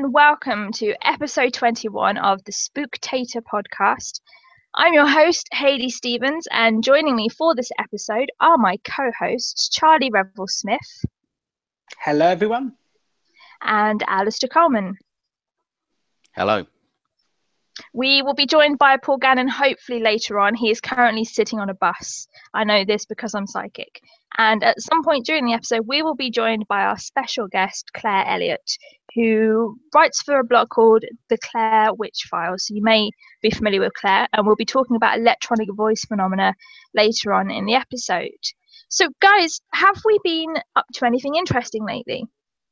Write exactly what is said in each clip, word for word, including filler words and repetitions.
and welcome to episode twenty-one of the Spooktator podcast. I'm your host, Hayley Stevens, and joining me for this episode are my co-hosts, Charlie Revel-Smith. Hello, everyone. And Alistair Coleman. Hello. We will be joined by Paul Gannon hopefully later on. He is currently sitting on a bus. I know this because I'm psychic. And at some point during the episode, we will be joined by our special guest, Claire Elliott, who writes for a blog called The Claire Witch Files. So you may be familiar with Claire, and we'll be talking about electronic voice phenomena later on in the episode. So guys, have we been up to anything interesting lately?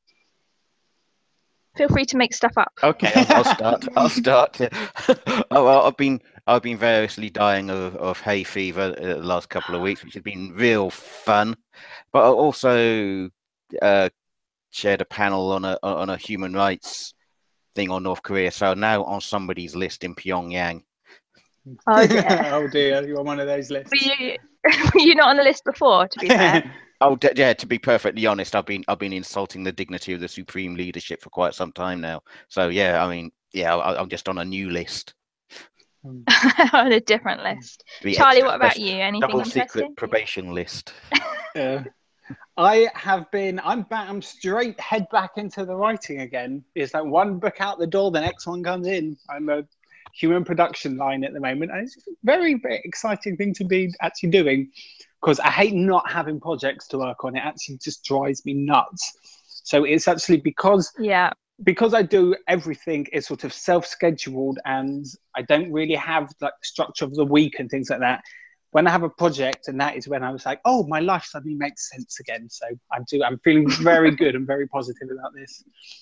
Feel free to make stuff up. Okay, I'll, I'll start. I'll start. oh, well, I've been I've been variously dying of, of hay fever uh, the last couple of weeks, which has been real fun. But I also uh, shared a panel on a on a human rights thing on North Korea, so now on somebody's list in Pyongyang. Oh dear! oh dear! You're on one of those lists. Were you, were you not on the list before? To be fair. Oh d- yeah, to be perfectly honest, I've been I've been insulting the dignity of the supreme leadership for quite some time now. So yeah, I mean, yeah, I, I'm just on a new list. On a different list. The Charlie, extra what about special- you? Anything double interesting? secret probation list. Uh, I have been. I'm back. I'm straight head back into the writing again. It's like one book out the door, the next one comes in. I'm a human production line at the moment, and it's a very, very exciting thing to be actually doing. Because I hate not having projects to work on. It actually just drives me nuts. So it's actually because yeah. because I do everything is sort of self-scheduled, and I don't really have like the structure of the week and things like that. When I have a project, and that is when I was like, oh, my life suddenly makes sense again. So I'm do I'm feeling very good and very positive about this.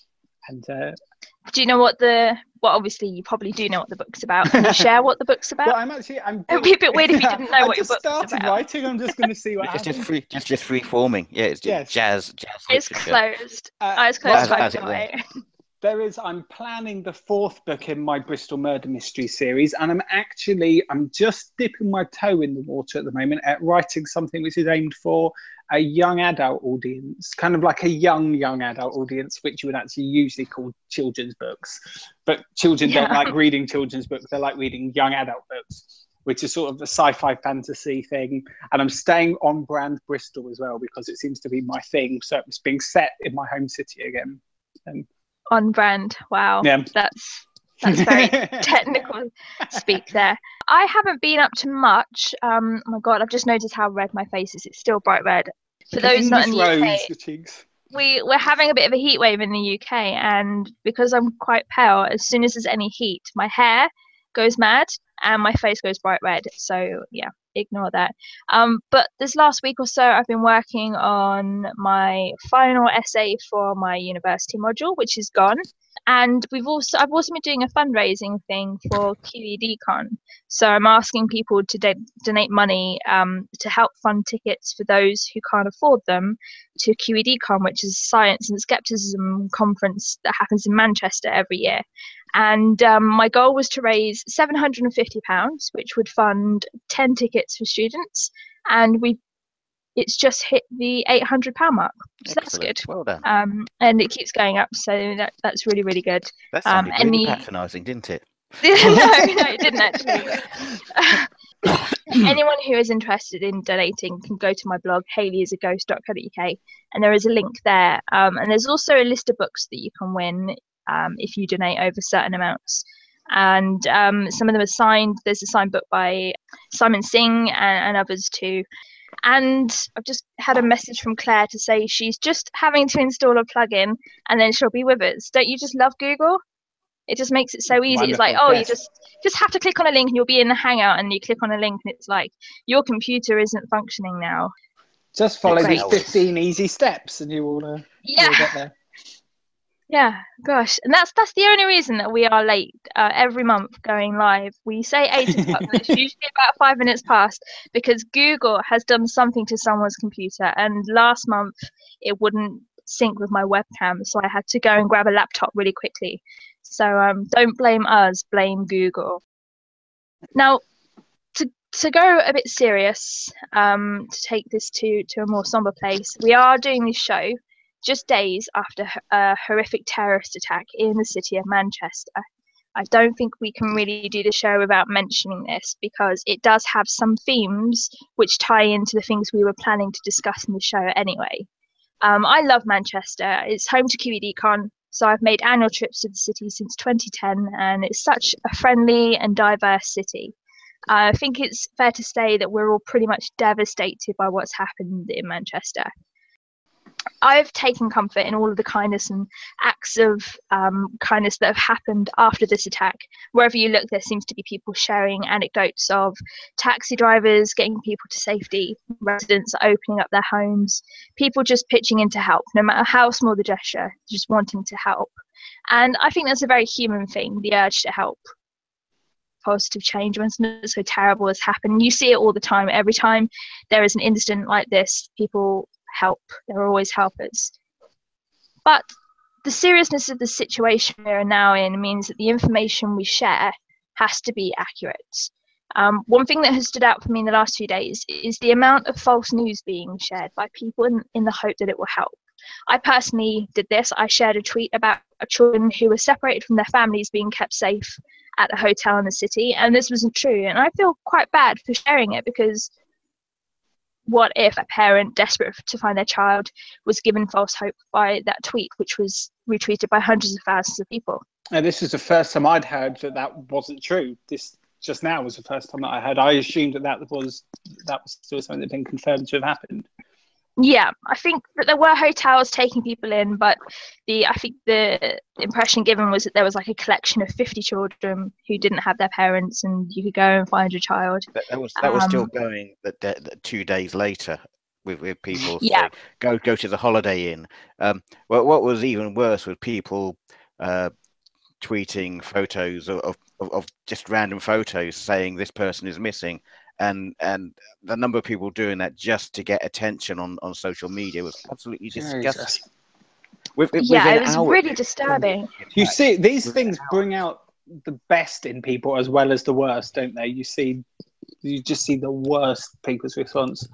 And uh, do you know what the well obviously you probably do know what the book's about. Can you share what the book's about? Well, I'm actually I'm It would be a bit weird if you didn't know I what your just book was started about. writing. I'm just going to see what It's happens. just free, just just free forming. Yeah, it's just Yes. jazz, jazz. It's literature. closed. Uh, oh, it's closed. as- as it by There is, I'm planning the fourth book in my Bristol Murder Mystery series, and I'm actually, I'm just dipping my toe in the water at the moment at writing something which is aimed for a young adult audience, kind of like a young, young adult audience, which you would actually usually call children's books. But children Yeah. don't like reading children's books, they like reading young adult books, which is sort of a sci-fi fantasy thing. And I'm staying on brand Bristol as well, because it seems to be my thing. So it's being set in my home city again. Um, On brand. Wow. Yeah. That's that's very technical speak there. I haven't been up to much. Um, oh my God, I've just noticed how red my face is. It's still bright red. For those not in the U K, Rose, the cheeks. we, we're having a bit of a heat wave in the U K, and because I'm quite pale, as soon as there's any heat, my hair goes mad and my face goes bright red. So yeah, ignore that. Um, but this last week or so, I've been working on my final essay for my university module, which is gone. And we've also I've also been doing a fundraising thing for Q E D Con. So I'm asking people to do- donate money um, to help fund tickets for those who can't afford them to Q E D Con, which is a science and skepticism conference that happens in Manchester every year. And um, my goal was to raise seven hundred fifty pounds, which would fund ten tickets for students. And we it's just hit the eight hundred pounds mark. So that's Excellent. good. Well done. Um, and it keeps going up. So that, that's really, really good. That um, sounded really any- patronising, didn't it? no, no, it didn't actually. Anyone who is interested in donating can go to my blog, hayley is a ghost dot co dot uk, and there is a link there. Um, and there's also a list of books that you can win um, if you donate over certain amounts. And um, some of them are signed. There's a signed book by Simon Singh and, and others too. And I've just had a message from Claire to say she's just having to install a plugin and then she'll be with us. Don't you just love Google? It just makes it so easy. Wonderful, it's like, oh, yes. you just just have to click on a link and you'll be in the Hangout, and you click on a link and it's like, your computer isn't functioning now. Just follow Great. these fifteen easy steps and you will, uh, Yeah. you'll get there. Yeah, gosh. And that's that's the only reason that we are late uh, every month going live. We say eight o'clock, but it's usually about five minutes past because Google has done something to someone's computer. And last month, it wouldn't sync with my webcam, so I had to go and grab a laptop really quickly. So um, don't blame us, blame Google. Now, to to go a bit serious, um, to take this to, to a more somber place, we are doing this show just days after a horrific terrorist attack in the city of Manchester. I don't think we can really do the show without mentioning this, because it does have some themes which tie into the things we were planning to discuss in the show anyway. Um, I love Manchester. It's home to Q E D Con, so I've made annual trips to the city since twenty ten, and it's such a friendly and diverse city. Uh, I think it's fair to say that we're all pretty much devastated by what's happened in Manchester. I've taken comfort in all of the kindness and acts of um, kindness that have happened after this attack. Wherever you look, there seems to be people sharing anecdotes of taxi drivers getting people to safety, residents opening up their homes, people just pitching in to help, no matter how small the gesture, just wanting to help. And I think that's a very human thing, the urge to help. Positive change when something so terrible has happened. You see it all the time. Every time there is an incident like this, people help. There are always helpers. But the seriousness of the situation we are now in means that the information we share has to be accurate. Um, one thing that has stood out for me in the last few days is the amount of false news being shared by people in, in the hope that it will help. I personally did this. I shared a tweet about children who were separated from their families being kept safe at a hotel in the city, and this wasn't true. And I feel quite bad for sharing it, because what if a parent desperate to find their child was given false hope by that tweet, which was retweeted by hundreds of thousands of people? And this is the first time I'd heard that that wasn't true. This just now was the first time that I heard. I assumed that that was that was still something that had been confirmed to have happened. Yeah, I think that there were hotels taking people in, but the I think the impression given was that there was like a collection of fifty children who didn't have their parents, and you could go and find your child. That, that was that was Um, still going that, that, that two days later with, with people Yeah. saying, go go to the Holiday Inn. Um, well, what was even worse was people uh, tweeting photos of, of, of just random photos saying this person is missing. And and the number of people doing that just to get attention on, on social media was absolutely disgusting. Jesus. With, with, Yeah, within it was hours- really disturbing. You see, these Within things bring out the best in people as well as the worst, don't they? You see, you just see the worst people's response.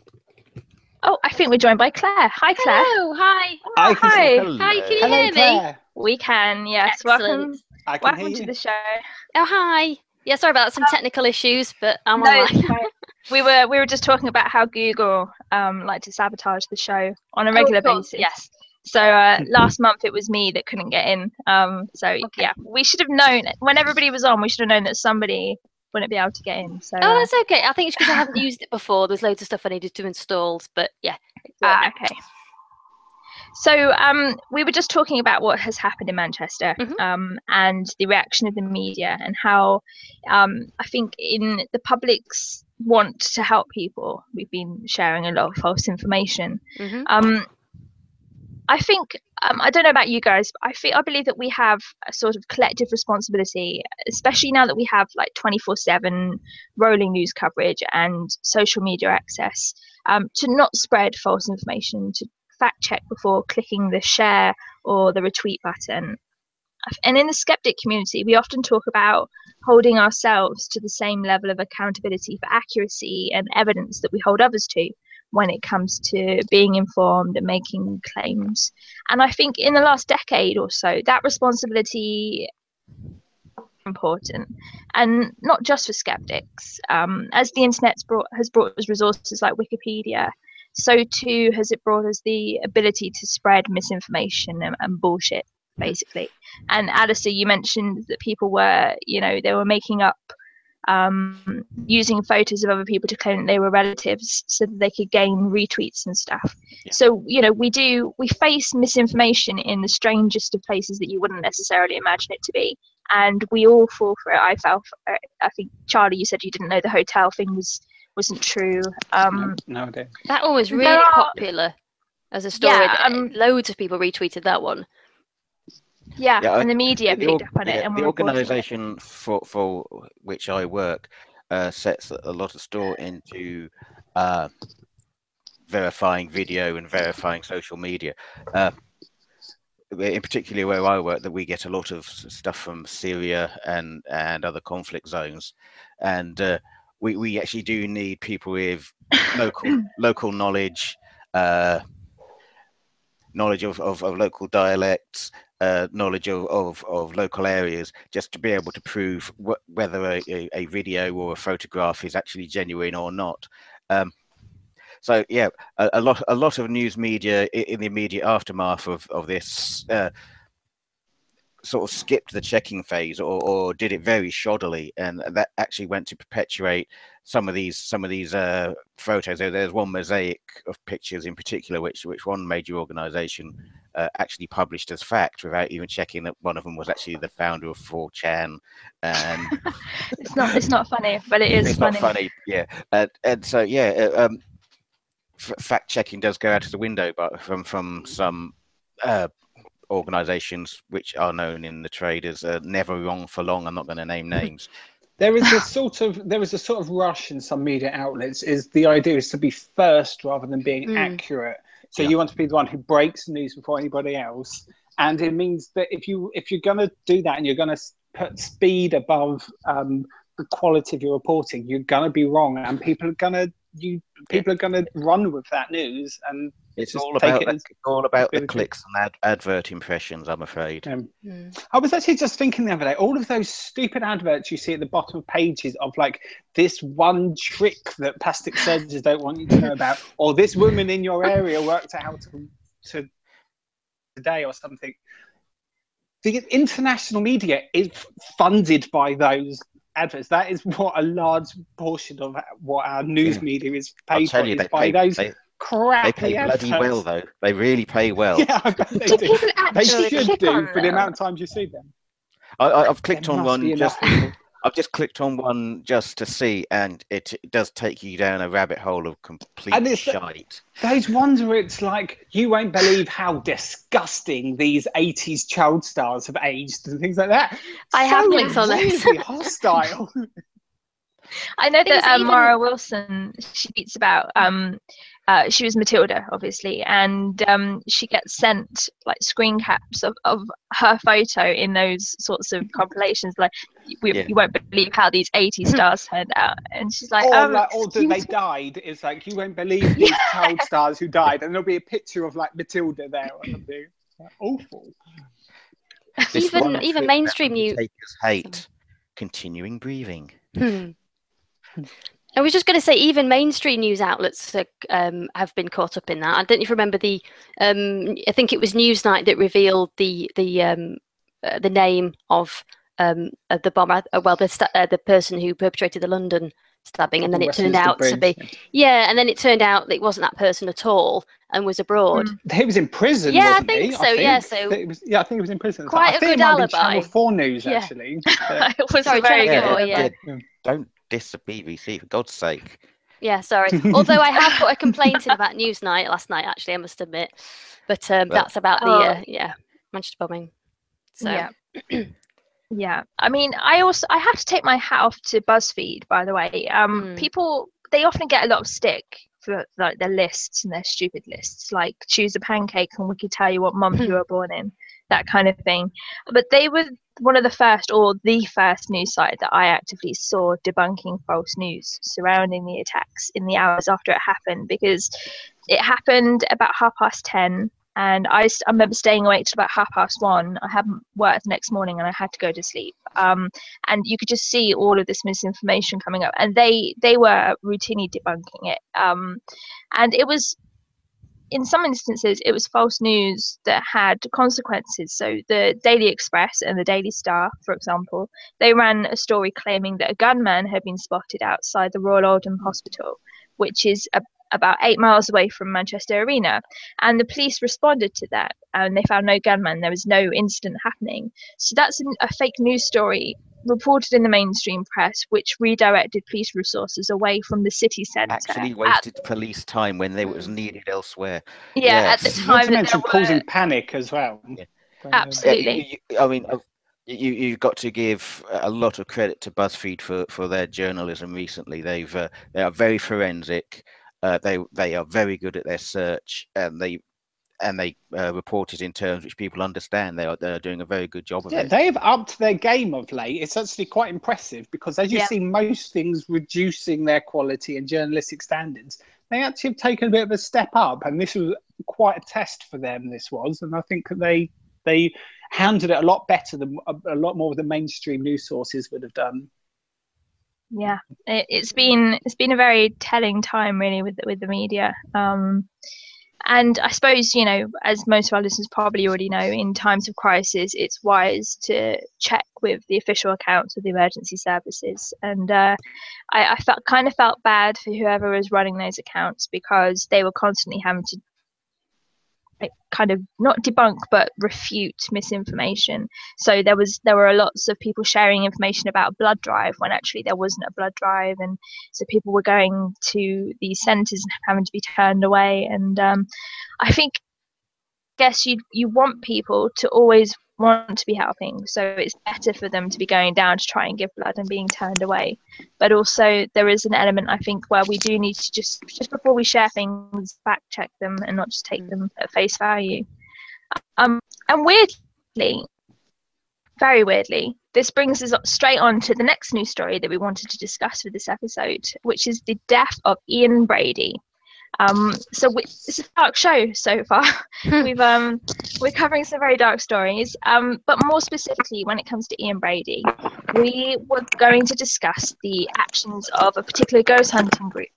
Oh, I think we're joined by Claire. Hi, Claire. Hello, hi. I can hi. Hello. Hi, can you Hello, hear me? Claire. We can, yes. Excellent. Welcome, I can welcome hear to you. the show. Oh, hi. Yeah, sorry about that. Some technical issues, but I'm No, online. it's fine. we were we were just talking about how Google um like to sabotage the show on a regular Oh, of course, basis. yes. So uh, last month it was me that couldn't get in. Um, so Okay. yeah, we should have known when everybody was on. We should have known that somebody wouldn't be able to get in. So Oh, uh, that's okay. I think it's because I haven't used it before. There's loads of stuff I needed to install, but yeah. it's ah, worked okay. So um, we were just talking about what has happened in Manchester, Mhm. um, and the reaction of the media, and how um, I think in the public's want to help people, we've been sharing a lot of false information. now. Mhm. Um, I think um, I don't know about you guys, but I feel I believe that we have a sort of collective responsibility, especially now that we have like twenty-four seven rolling news coverage and social media access, um, to not spread false information, to fact check before clicking the share or the retweet button. And in the skeptic community, we often talk about holding ourselves to the same level of accountability for accuracy and evidence that we hold others to when it comes to being informed and making claims. And I think in the last decade or so, that responsibility is important, and not just for skeptics. Um, as the internet's brought, has brought us resources like Wikipedia, so too has it brought us the ability to spread misinformation and, and bullshit, basically. And Alistair, you mentioned that people were, you know, they were making up, um, using photos of other people to claim that they were relatives so that they could gain retweets and stuff. Yeah. So, you know, we do, we face misinformation in the strangest of places that you wouldn't necessarily imagine it to be. And we all fall for it. I fell for it. I think, Charlie, you said you didn't know the hotel thing was, wasn't true. Um, No, no idea. That one was There really are- popular as a story. Yeah, Th- um, Loads of people retweeted that one. yeah, Yeah, I- and the media the, picked org- up on it. yeah, and the were reporting it. organisation for for which I work uh, sets a lot of store into uh, verifying video and verifying social media. Uh, in particularly where I work, that we get a lot of s- stuff from Syria and and other conflict zones, and uh, we we actually do need people with local local knowledge. Uh, knowledge of, of, of local dialects, uh, knowledge of, of, of local areas, just to be able to prove wh- whether a, a, a video or a photograph is actually genuine or not. Um, so yeah, a, a lot a lot of news media in the immediate aftermath of of this uh, sort of skipped the checking phase, or, or did it very shoddily, and that actually went to perpetuate some of these some of these uh, photos. There's one mosaic of pictures in particular, which which one major organisation uh, actually published as fact without even checking that one of them was actually the founder of four chan. And it's not it's not funny, but it is it's funny. not funny, yeah. And, and so yeah, uh, um, f- fact checking does go out of the window, but from from some. Uh, organizations which are known in the trade as uh, never wrong for long. I'm not going to name names. There is a sort of there is a sort of rush in some media outlets. Is the idea is to be first rather than being Mm. accurate. So Yeah. you want to be the one who breaks news before anybody else, and it means that if you if you're going to do that and you're going to put speed above um, the quality of your reporting, you're going to be wrong, and people are going to you people are going to run with that news, and It's just all take about it the, as all about the ability. clicks and ad, advert impressions, I'm afraid. Um, Mm. I was actually just thinking the other day, all of those stupid adverts you see at the bottom of pages of like this one trick that plastic surgeons don't want you to know about, or this woman in your area worked out how to, to today or something. The international media is funded by those adverts. That is what a large portion of what our news Yeah. media is I'll paid tell for, you, is they by pay, those they, crappy they pay bloody adverts. well, though. They really pay well. Yeah, I bet they Do do. people They actually should click do on for the them? amount of times you see them. I, I, I've There clicked on must be one enough just. people. I've just clicked on one just to see, and it, it does take you down a rabbit hole of complete And it's the- shite. Those ones where it's like, you won't believe how disgusting these eighties child stars have aged and things like that. I have So clicked on those. really hostile. I know Things that um, even- Mara Wilson, she tweets about um, uh, she was Matilda, obviously, and um, she gets sent like screen caps of, of her photo in those sorts of compilations. Like, we, Yeah. you won't believe how these eighty stars turned out, and she's like, or, um, like, or that they excuse me? died. It's like, you won't believe these child stars who died. And there'll be a picture of like Matilda there or something. Like, awful. This Even- one even thing mainstream that news- Undertakers hate continuing breathing. Hmm. I was just going to say, even mainstream news outlets uh, um, have been caught up in that. I don't know if you remember the, um, I think it was Newsnight that revealed the the um, uh, the name of um, uh, the bomber, uh, well, the sta- uh, the person who perpetrated the London stabbing, and then it turned Westminster out to Bridge, be, yeah, and then it turned out that it wasn't that person at all and was abroad. Mm. He was in prison, Yeah, I wasn't think he? so, yeah, so- It was, yeah, I think he was in prison. Quite I a think good it might be alibi. Channel four News, Yeah. actually. But- It was Sorry, a very Channel good. four, Yeah, yeah. yeah. Don't diss the B B C, for God's sake. Yeah, sorry. Although I have put a complaint in about Newsnight last night, actually, I must admit. But um, Well- that's about the, Oh. uh, yeah, Manchester bombing. So, Yeah. Yeah, I mean, I also I have to take my hat off to BuzzFeed, by the way. Um, Mm. people they often get a lot of stick for like their lists and their stupid lists, like choose a pancake and we could tell you what month you were born in, that kind of thing. But they were one of the first, or the first news site that I actively saw debunking false news surrounding the attacks in the hours after it happened, because it happened about half past ten. And I, st- I remember staying awake till about half past one. I hadn't worked the next morning and I had to go to sleep. Um, and you could just see all of this misinformation coming up. And they, they were routinely debunking it. Um, and it was, in some instances, it was false news that had consequences. So the Daily Express and the Daily Star, for example, they ran a story claiming that a gunman had been spotted outside the Royal Oldham Hospital, which is a about eight miles away from Manchester Arena, and the police responded to that and they found no gunman. There was no incident happening. So that's an, a fake news story reported in the mainstream press, which redirected police resources away from the city centre. Actually At- wasted police time when they was Mm. needed elsewhere. yeah, at the Yes. Not time to that mention there causing were, panic as well. Yeah. So, um, Absolutely. Yeah, you, you, I mean, uh, you you've got to give a lot of credit to BuzzFeed for, for their journalism recently. They've uh, they are very forensic. Uh, they they are very good at their search, and they and they uh, report it in terms which people understand. They are they are doing a very good job of Yeah, it. they have upped their game of late. It's actually quite impressive because, as you Yeah. see, most things reducing their quality and journalistic standards, they actually have taken a bit of a step up. And this was quite a test for them. This was, and I think that they they handled it a lot better than a, a lot more of the mainstream news sources would have done. Yeah, it, it's been it's been a very telling time, really, with with the media. Um, and I suppose, you know, as most of our listeners probably already know, in times of crisis, it's wise to check with the official accounts of the emergency services. And uh, I, I felt kind of felt bad for whoever was running those accounts, because they were constantly having to like, kind of not debunk but refute misinformation. So there was there were lots of people sharing information about a blood drive when actually there wasn't a blood drive, and so people were going to these centres and having to be turned away. And um, I think, guess you you want people to always want to be helping, so it's better for them to be going down to try and give blood and being turned away. But also there is an element, I think, where we do need to just just before we share things, fact check them and not just take them at face value. Um and weirdly, very weirdly, this brings us straight on to the next news story that we wanted to discuss with this episode, which is the death of Ian Brady. Um, so we, it's a dark show so far. We've um, we're covering some very dark stories, um, but more specifically, when it comes to Ian Brady, we were going to discuss the actions of a particular ghost hunting group,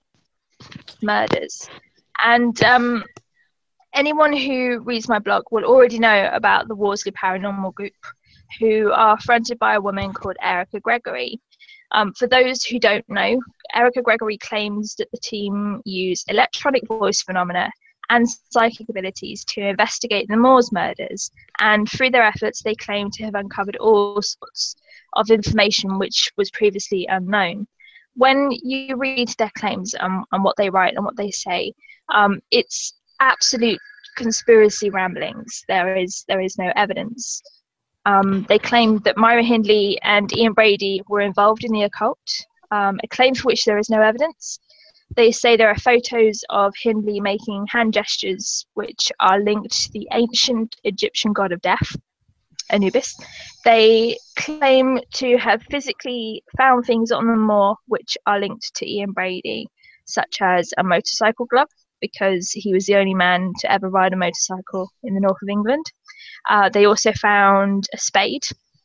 murders, and um, anyone who reads my blog will already know about the Worsley Paranormal Group, who are fronted by a woman called Erica Gregory. Um, for those who don't know, Erica Gregory claims that the team used electronic voice phenomena and psychic abilities to investigate the Moors murders, and through their efforts they claim to have uncovered all sorts of information which was previously unknown. When you read their claims um, and what they write and what they say, um, it's absolute conspiracy ramblings. There is there is no evidence. Um, they claimed that Myra Hindley and Ian Brady were involved in the occult, um, a claim for which there is no evidence. They say there are photos of Hindley making hand gestures which are linked to the ancient Egyptian god of death, Anubis. They claim to have physically found things on the moor which are linked to Ian Brady, such as a motorcycle glove, because he was the only man to ever ride a motorcycle in the north of England. Uh, they also found a spade.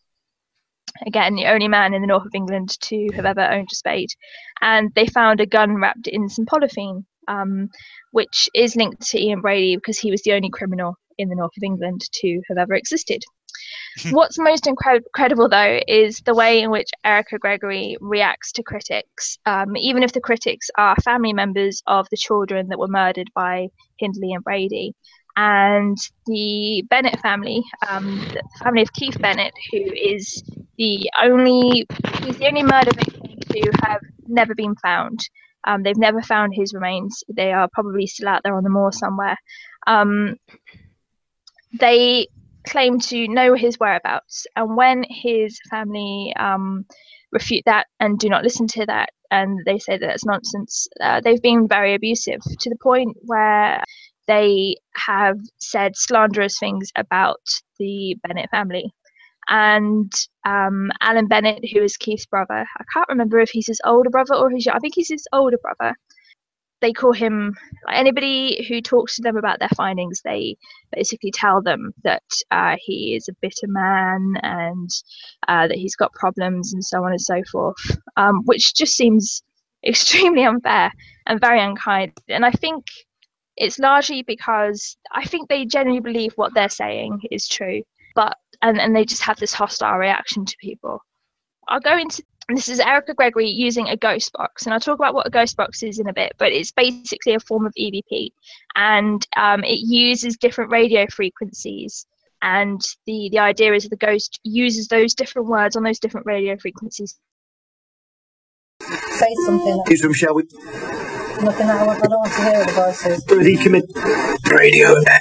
Again, the only man in the north of England to have ever owned a spade. And they found a gun wrapped in some polythene, um, which is linked to Ian Brady because he was the only criminal in the north of England to have ever existed. What's most incre- incredible, though, is the way in which Erica Gregory reacts to critics, um, even if the critics are family members of the children that were murdered by Hindley and Brady. And the Bennett family, um, the family of Keith Bennett, who is the only, he's the only murder victim to have never been found. Um, they've never found his remains. They are probably still out there on the moor somewhere. Um, they claim to know his whereabouts, and when his family um, refute that and do not listen to that, and they say that that's nonsense, uh, they've been very abusive to the point where they have said slanderous things about the Bennett family. And um, Alan Bennett, who is Keith's brother, I can't remember if he's his older brother or his, I think he's his older brother. They call him, anybody who talks to them about their findings, they basically tell them that uh, he is a bitter man and uh, that he's got problems and so on and so forth, um, which just seems extremely unfair and very unkind. And I think it's largely because I think they genuinely believe what they're saying is true, but and, and they just have this hostile reaction to people. I'll go into, this is Erica Gregory using a ghost box, and I'll talk about what a ghost box is in a bit, but it's basically a form of E V P, and um, it uses different radio frequencies, and the, the idea is that the ghost uses those different words on those different radio frequencies. Say something. Use them, shall we? Nothing I want, I don't want to hear what the voice says. Do he commit radio net?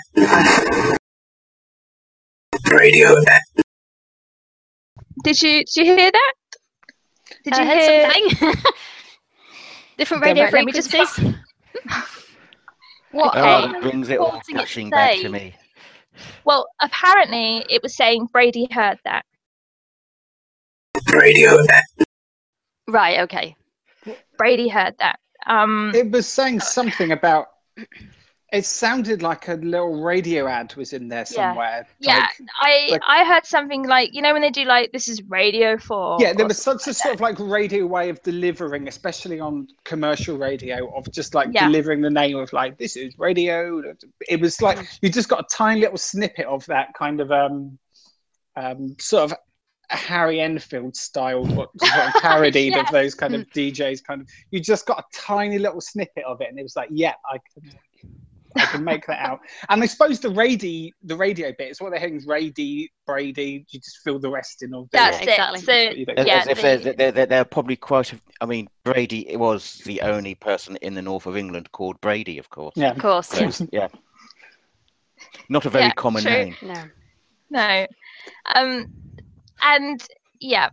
Radio net. Did you did you hear that? Did you I heard hear something? Different radio Right, let me just- frequencies. What? Oh, Okay. that brings it all Wanting it to gushing back say. to me. Well, apparently it was saying Brady heard that. Radio net. Right, okay. Brady heard that. Um, It was saying something about It sounded like a little radio ad was in there somewhere. Yeah, like, I like- I heard something like, you know, when they do like, this is radio for. yeah, there or was such something a sort of like radio way of delivering, especially on commercial radio, of just like Yeah. delivering the name of like, this is radio. It was like you just got a tiny little snippet of that kind of um um sort of Harry Enfield styled, what sort of parodied Yes. of those kind of D Js. Kind of, you just got a tiny little snippet of it, and it was like, yeah, I can, I can make that out. And I suppose the radio, the radio bit is what they're hearing is Brady, Brady. You just fill the rest in. Or That's Yeah, exactly. it. So That's what you do. As, yeah, as if they- there's, there, there, there are probably quite a, I mean, Brady was the only person in the north of England called Brady, of course. Yeah. Of course. So, yeah. Not a very Yeah, common true. name. No. No. Um, and yeah.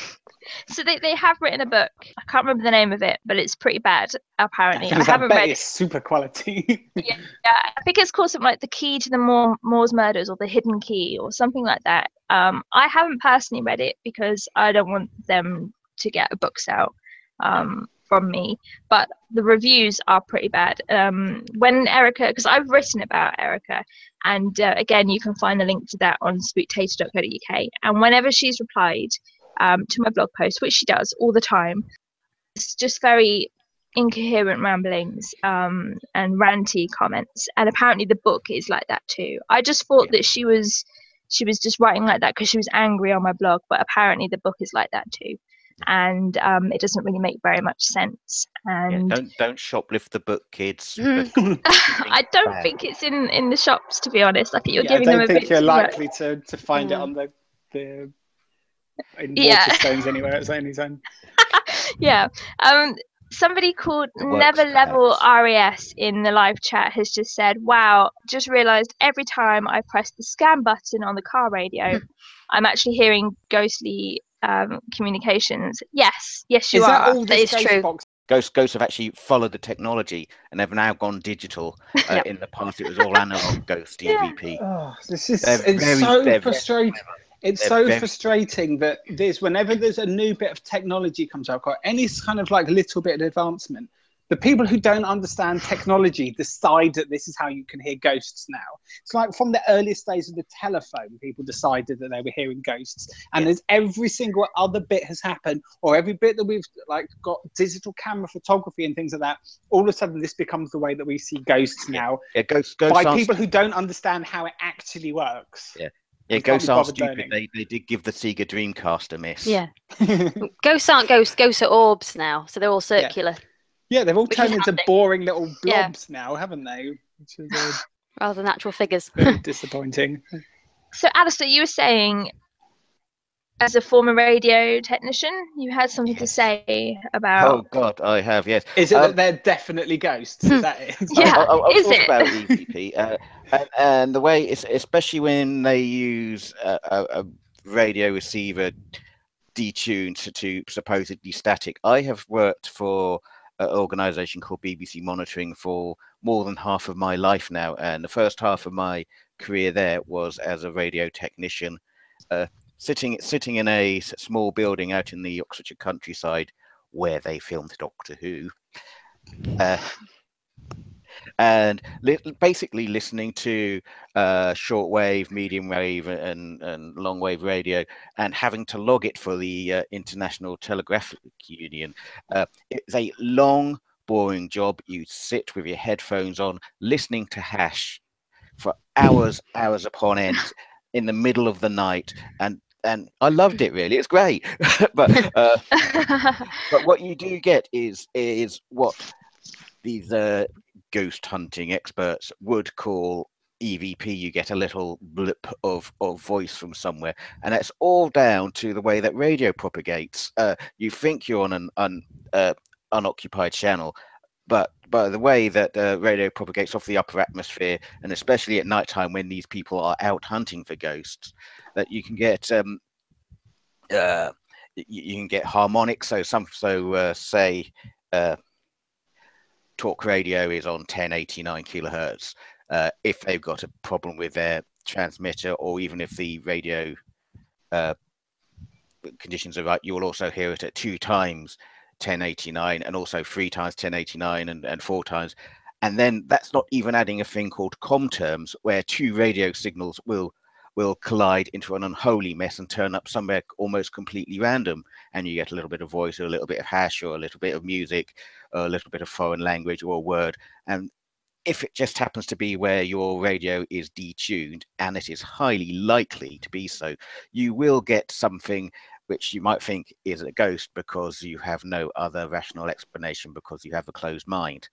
So they, they have written a book. I can't remember the name of it, but it's pretty bad, apparently. I I haven't bet read it's it. super quality. Yeah, I think it's called something like The Key to the Moore, Moore's Murders or The Hidden Key or something like that. Um, I haven't personally read it because I don't want them to get a book sale um, from me. But the reviews are pretty bad. Um, when Erica, because I've written about Erica, and uh, again, you can find the link to that on spooktator dot co dot uk. And whenever she's replied um, to my blog post, which she does all the time, it's just very incoherent ramblings um, and ranty comments. And apparently the book is like that too. I just thought that she was she was just writing like that because she was angry on my blog, but apparently the book is like that too. And um, it doesn't really make very much sense. Yeah, And don't don't shoplift the book, kids. Mm. But I don't bad. think it's in, in the shops, to be honest. I think you're Yeah, I giving them don't a think bit you're too much. likely to, to find it Mm. on the the in Yeah. Waterstones anywhere. It's only time. Yeah. Um, somebody called It works, Never Level perhaps. R E S in the live chat has just said, wow, just realized every time I press the scan button on the car radio, I'm actually hearing ghostly um, communications. Yes, yes, you Is that are. all That this is true. Ghostbox? Ghosts, ghosts have actually followed the technology and have now gone digital. Uh, Yep. In the past, it was all analog Ghost E V P. Oh, this is They're it's very- so they're very frustrating. It's They're so very- frustrating that there's whenever there's a new bit of technology comes out, or any kind of like little bit of advancement, the people who don't understand technology decide that this is how you can hear ghosts now. It's like from the earliest days of the telephone, people decided that they were hearing ghosts, and Yeah. as every single other bit has happened, or every bit that we've like got digital camera photography and things like that, all of a sudden this becomes the way that we see ghosts now Yeah, ghosts, ghosts by aren't people who don't understand how it actually works. Yeah, can't ghosts be are bothered stupid. learning. They, they did give the Sega Dreamcast a miss. Yeah. Ghosts aren't ghosts. Ghosts are orbs now, so they're all circular Yeah, they've all Which is turned into handy. boring little Yeah. blobs now, haven't they? Which is uh, rather than actual figures. very disappointing. So, Alistair, you were saying, as a former radio technician, you had something to Yes. say about. Oh God, I have. Yes. Is it Um, that they're definitely ghosts? Is that it? Yeah. I'll, I'll, I'll is talk it? about E V P, uh, and, and the way, it's, especially when they use a, a, a radio receiver detuned to, to supposedly static. I have worked for an organisation called B B C Monitoring for more than half of my life now, and the first half of my career there was as a radio technician, uh, sitting sitting in a s- small building out in the Oxfordshire countryside where they filmed Doctor Who. Uh, and li- basically listening to uh, shortwave, medium wave, and, and long wave radio, and having to log it for the uh, International Telegraphic Union. Uh, it's a long, boring job. You sit with your headphones on, listening to hash for hours, hours upon end, in the middle of the night, and and I loved it. Really, it's great. but uh, but what you do get is is what these uh, ghost hunting experts would call E V P. You get a little blip of, of voice from somewhere, and that's all down to the way that radio propagates. Uh, you think you're on an un, uh, unoccupied channel, but by the way that uh, radio propagates off the upper atmosphere, and especially at night time when these people are out hunting for ghosts, that you can get um, uh, you, you can get harmonics. So some so uh, say. Uh, talk radio is on ten eighty-nine kilohertz. Uh, if they've got a problem with their transmitter, or even if the radio uh, conditions are right, you will also hear it at two times ten eighty-nine, and also three times ten eighty-nine, and, and four times. And then that's not even adding a thing called com terms, where two radio signals will will collide into an unholy mess and turn up somewhere almost completely random. And you get a little bit of voice or a little bit of hash or a little bit of music or a little bit of foreign language or a word. And if it just happens to be where your radio is detuned, and it is highly likely to be so, you will get something which you might think is a ghost because you have no other rational explanation, because you have a closed mind.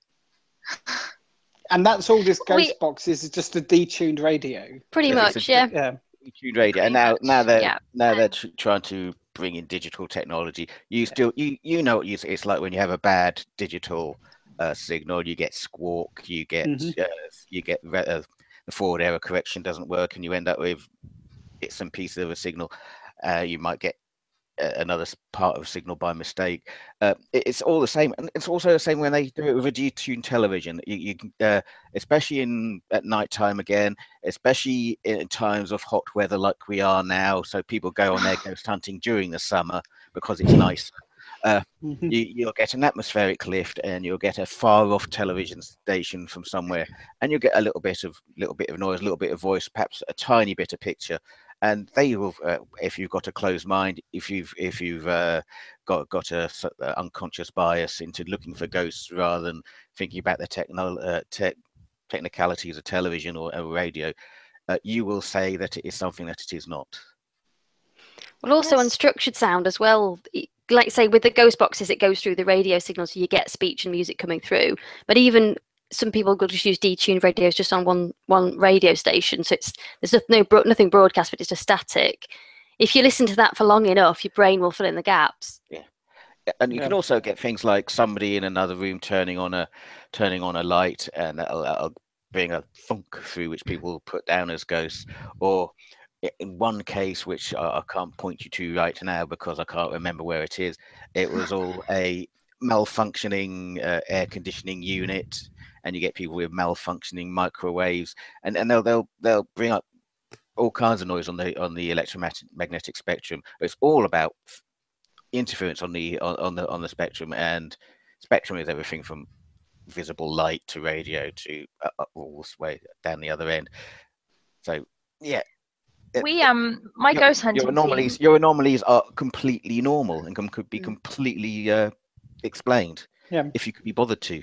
And that's all this ghost We- box is, is just a detuned radio. Pretty If it's much, a- yeah. Yeah. Detuned radio, and Pretty now much, now they're yeah. now they're tr- trying to bring in digital technology. You still you you know what you, it's like when you have a bad digital uh, signal. You get squawk, you get Mhm. uh, you get re- uh, the forward error correction doesn't work, and you end up with bits and pieces of a signal. Uh, you might get uh, another s- part of a signal by mistake. Uh, it- it's all the same, and it's also the same when they do it with a detuned television. You, you can, uh, especially in at night time again, especially in times of hot weather like we are now. So people go on their ghost hunting during the summer because it's nice. Uh, Mhm. you, you'll get an atmospheric lift, and you'll get a far off television station from somewhere, and you'll get a little bit of little bit of noise, a little bit of voice, perhaps a tiny bit of picture. And they will, uh, if you've got a closed mind, if you've if you've uh, got got a, s- uh, unconscious bias into looking for ghosts rather than thinking about the techno uh, tech technicalities of television or, or radio, uh, you will say that it is something that it is not. Well, also Yes. unstructured sound as well. y- Like say with the ghost boxes, it goes through the radio signal, so you get speech and music coming through. But even some people will just use detuned radios just on one one radio station, so it's there's no no bro- nothing broadcast, but it's just static. If you listen to that for long enough, your brain will fill in the gaps. And you Yeah. can also get things like somebody in another room turning on a turning on a light, and that'll, that'll bring a thunk through, which people put down as ghosts. Or i- in one case, which I, I can't point you to right now because I can't remember where it is, it was all a malfunctioning uh, air conditioning unit, and you get people with malfunctioning microwaves, and, and they'll they'll they'll bring up all kinds of noise on the on the electromagnetic spectrum. It's all about f- interference on the on, on the on the spectrum, and spectrum is everything from visible light to radio to uh, uh, all this way down the other end. So yeah, it- We um my your, ghost your hunting anomalies team. your anomalies are completely normal and can could be Mm. completely uh, explained Yeah. if you could be bothered to.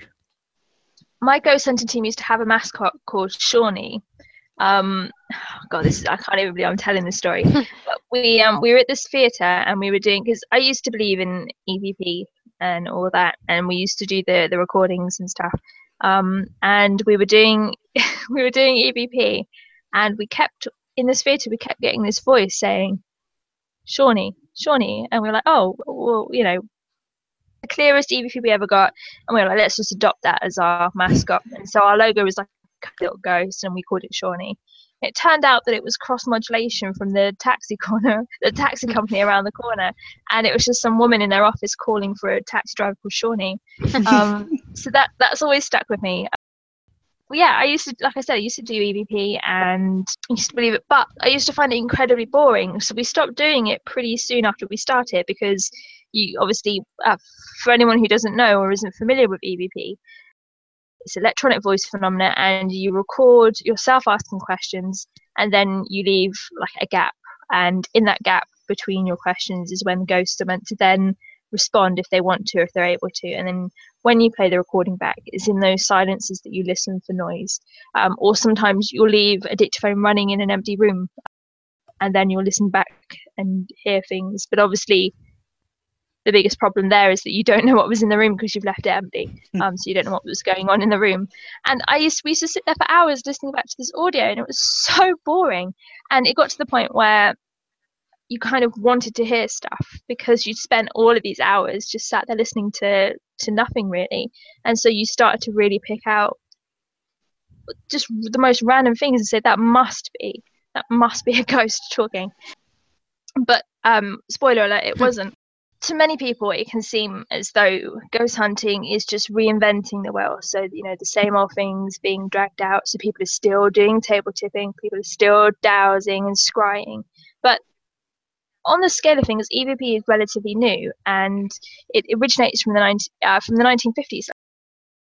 My ghost hunting team used to have a mascot called Shawnee. Um, God, this is I can't even believe I'm telling this story. But we um we were at this theatre and we were doing, because I used to believe in E V P and all that, and we used to do the the recordings and stuff. Um, and we were doing we were doing E V P, and we kept in this theatre we kept getting this voice saying, Shawnee, Shawnee, and we were like, oh, well, you know, the clearest E V P we ever got, and we were like, let's just adopt that as our mascot. And so our logo was like a little ghost, and we called it Shawnee. It turned out that it was cross modulation from the taxi corner, the taxi company around the corner, and it was just some woman in their office calling for a taxi driver called Shawnee. Um, so that that's always stuck with me. Well, yeah, I used to, like I said, I used to do E V P and I used to believe it, but I used to find it incredibly boring. So we stopped doing it pretty soon after we started, because you obviously, uh, for anyone who doesn't know or isn't familiar with E V P, it's electronic voice phenomena, and you record yourself asking questions, and then you leave like a gap, and in that gap between your questions is when ghosts are meant to then respond if they want to, if they're able to, and then when you play the recording back, it's in those silences that you listen for noise. Um, or sometimes you'll leave a dictaphone running in an empty room, and then you'll listen back and hear things. But obviously, the biggest problem there is that you don't know what was in the room because you've left it empty. Um, so you don't know what was going on in the room. And I used we used to sit there for hours listening back to this audio, and it was so boring. And it got to the point where you kind of wanted to hear stuff because you'd spent all of these hours just sat there listening to to nothing really. And so you started to really pick out just the most random things and say that must be that must be a ghost talking. But um, spoiler alert, it wasn't. To many people, it can seem as though ghost hunting is just reinventing the wheel. So, you know, the same old things being dragged out. So people are still doing table tipping, people are still dowsing and scrying. But on the scale of things, E V P is relatively new, and it originates from the nineteen, uh, from the nineteen fifties.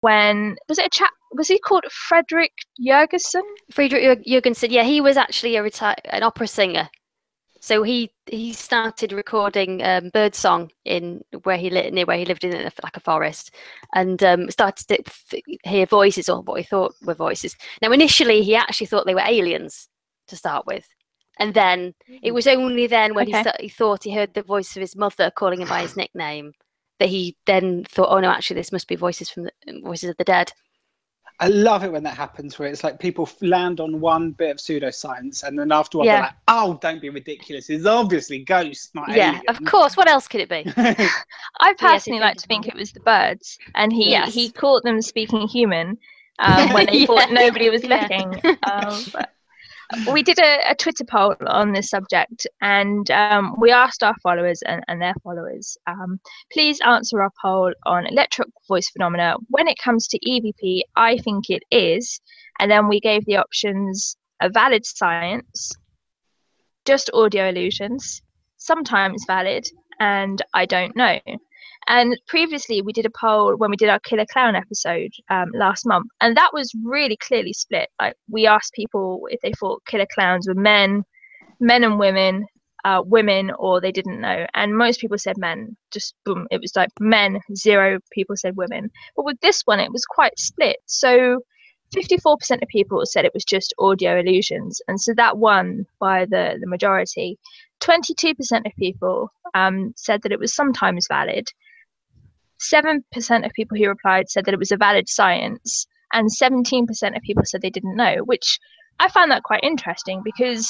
when was it a chap? Was he called Frederick Jurgensen? Friedrich Jurgensen, yeah, he was actually a reti- an opera singer. So he he started recording um, birdsong in where he lived near where he lived in a, like a forest, and um, started to f- hear voices, or what he thought were voices. Now, initially, he actually thought they were aliens to start with, and then it was only then when Okay. he, sta- he thought he heard the voice of his mother calling him by his nickname that he then thought, oh no, actually, this must be voices from the voices of the dead. I love it when that happens, where it's like people land on one bit of pseudoscience, and then afterwards Yeah. they're like, "Oh, don't be ridiculous! It's obviously ghosts, not Yeah, aliens." of course. What else could it be? I Yes, personally it like did. to think it was the birds, and he Yes. he caught them speaking human um, when they Yeah. thought nobody was Yeah. looking. Um, but we did a, a Twitter poll on this subject, and um, we asked our followers and, and their followers, um, please answer our poll on electric voice phenomena. When it comes to E V P, I think it is, and then we gave the options: a valid science, just audio illusions, sometimes valid, and I don't know. And previously, we did a poll when we did our Killer Clown episode um, last month, and that was really clearly split. Like, we asked people if they thought killer clowns were men, men and women, uh, women, or they didn't know. And most people said men. Just boom, it was like men. Zero people said women. But with this one, it was quite split. So fifty-four percent of people said it was just audio illusions, and so that won by the the majority. twenty-two percent of people um, said that it was sometimes valid. seven percent of people who replied said that it was a valid science, and seventeen percent of people said they didn't know, which I found that quite interesting because,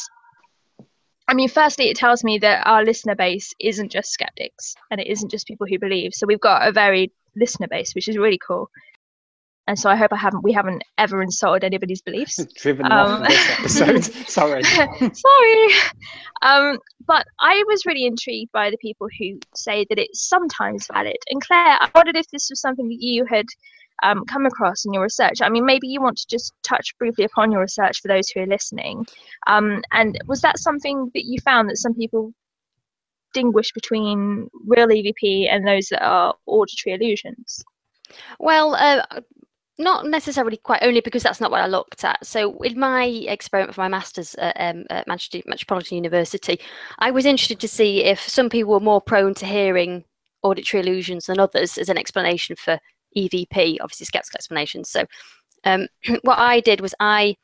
I mean, firstly, it tells me that our listener base isn't just skeptics and it isn't just people who believe. So we've got a varied listener base, which is really cool. And so I hope I haven't we haven't ever insulted anybody's beliefs. Driven them off Um, of this episode. Sorry. Sorry. Um, but I was really intrigued by the people who say that it's sometimes valid. And Claire, I wondered if this was something that you had um, come across in your research. I mean, maybe you want to just touch briefly upon your research for those who are listening. Um, and was that something that you found, that some people distinguish between real E V P and those that are auditory illusions? Well, uh, not necessarily, quite, only because that's not what I looked at. So in my experiment for my master's at, um, at Manchester Metropolitan University, I was interested to see if some people were more prone to hearing auditory illusions than others as an explanation for E V P, obviously skeptical explanations. So um, what I did was I,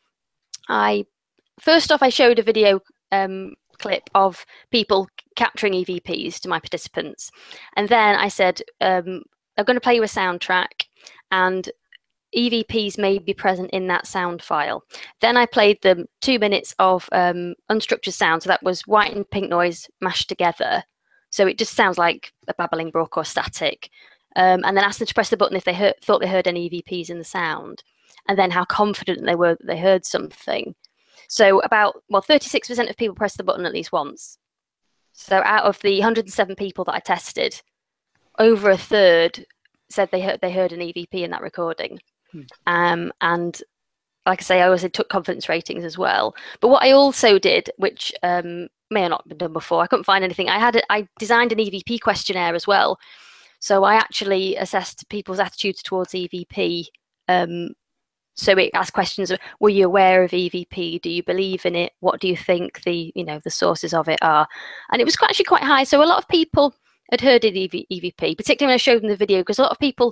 I first off, I showed a video um, clip of people capturing E V Ps to my participants. And then I said, um, I'm going to play you a soundtrack, and E V Ps may be present in that sound file. Then I played them two minutes of um, unstructured sound. So that was white and pink noise mashed together. So it just sounds like a babbling brook or static. Um, and then asked them to press the button if they heard, thought they heard any E V Ps in the sound. And then how confident they were that they heard something. So about, well, thirty-six percent of people pressed the button at least once. So out of the one hundred seven people that I tested, over a third said they heard they heard an E V P in that recording. Hmm. Um, and like I say, I also took confidence ratings as well. But what I also did, which um, may have not been done before, I couldn't find anything. I had a, I designed an E V P questionnaire as well. So I actually assessed people's attitudes towards E V P. Um, so it asked questions of, were you aware of E V P? Do you believe in it? What do you think the, you know, the sources of it are? And it was quite, actually quite high. So a lot of people had heard of E V P, particularly when I showed them the video, because a lot of people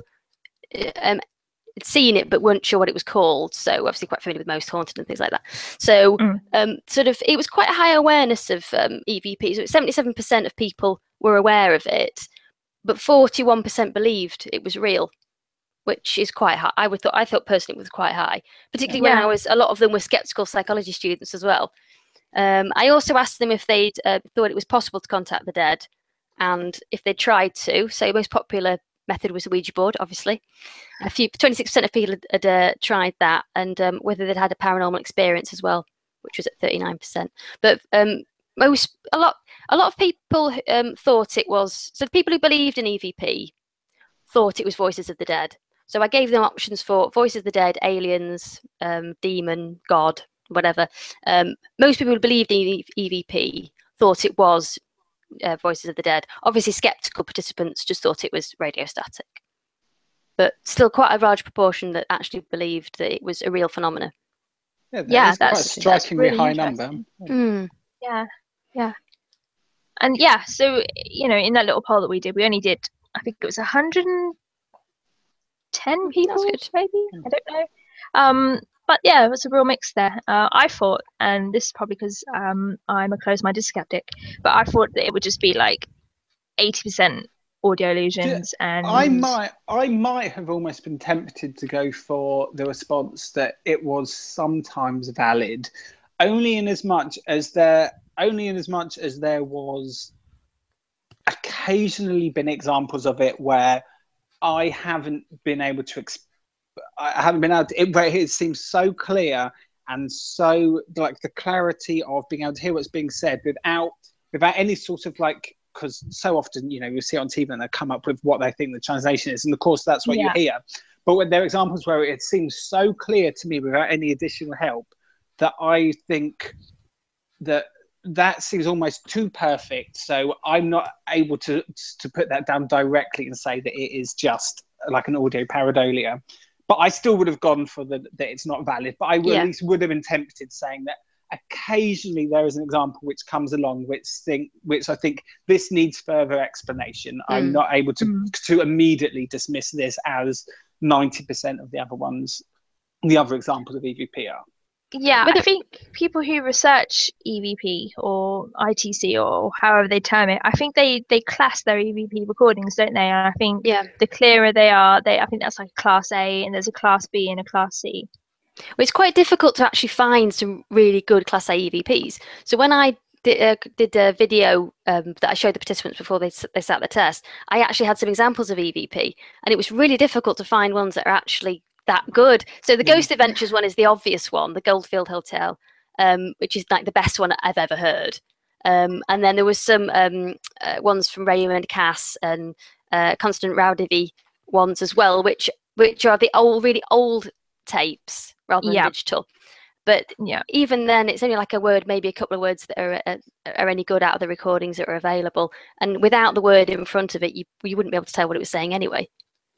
um, had seen it but weren't sure what it was called. So obviously quite familiar with Most Haunted and things like that. So Mm. um, sort of, it was quite a high awareness of um, E V P. So seventy-seven percent of people were aware of it, but forty-one percent believed it was real, which is quite high. I would thought, I thought personally it was quite high, particularly when Yeah. I was, a lot of them were skeptical psychology students as well. Um, I also asked them if they'd uh, thought it was possible to contact the dead, and if they tried to. So the most popular method was the Ouija board, obviously. A few, twenty-six percent of people had, had uh, tried that, and um, whether they'd had a paranormal experience as well, which was at thirty-nine percent. But um, most, a lot, a lot of people um, thought it was, so the people who believed in E V P thought it was voices of the dead. So I gave them options for voices of the dead, aliens, um, demon, God, whatever. Um, most people who believed in E V P thought it was uh, voices of the dead. Obviously, skeptical participants just thought it was radio static. but still quite a large proportion that actually believed that it was a real phenomenon. Yeah, Yeah, that's quite a that's- that's strikingly really high number. interesting. Mm. Yeah, yeah. And yeah, so, you know, in that little poll that we did, we only did, I think it was one hundred ten people, good. maybe? I don't know. Um, but yeah, it was a real mix there. Uh, I thought, and this is probably because um, I'm a closed-minded skeptic, but I thought that it would just be like eighty percent audio illusions and I might, I might have almost been tempted to go for the response that it was sometimes valid, only in as much as there, only in as much as there was occasionally been examples of it where I haven't been able to, exp- I haven't been able to, it, where it seems so clear and so like the clarity of being able to hear what's being said without, without any sort of like, because so often, you know, you see it on T V and they come up with what they think the translation is. And of course, that's what Yeah. you hear. But when there are examples where it seems so clear to me without any additional help that I think that that seems almost too perfect. So I'm not able to to put that down directly and say that it is just like an audio pareidolia. But I still would have gone for the that it's not valid. But I would, Yeah. at least would have been tempted saying that occasionally there is an example which comes along which think which I think this needs further explanation. I'm Mm. not able to Mm. to immediately dismiss this as ninety percent of the other ones, the other examples of E V P are. Yeah, But I it- think people who research E V P or I T C or however they term it, I think they they class their E V P recordings, don't they? And I think Yeah. the clearer they are, they I think that's like a class A, and there's a class B and a class C. Well, it's quite difficult to actually find some really good Class A E V Ps. So when I did, uh, did a video um, that I showed the participants before they, s- they sat the test, I actually had some examples of E V P, and it was really difficult to find ones that are actually that good. So the Yeah. Ghost Adventures one is the obvious one, the Goldfield Hotel, um, which is like the best one I've ever heard. Um, and then there was some um, uh, ones from Raymond Cass and uh, Constant Rowdivy ones as well, which which are the old, really old tapes rather than Yeah. digital. But Yeah. even then, it's only like a word, maybe a couple of words that are uh, are any good out of the recordings that are available. And without the word in front of it, you you wouldn't be able to tell what it was saying anyway.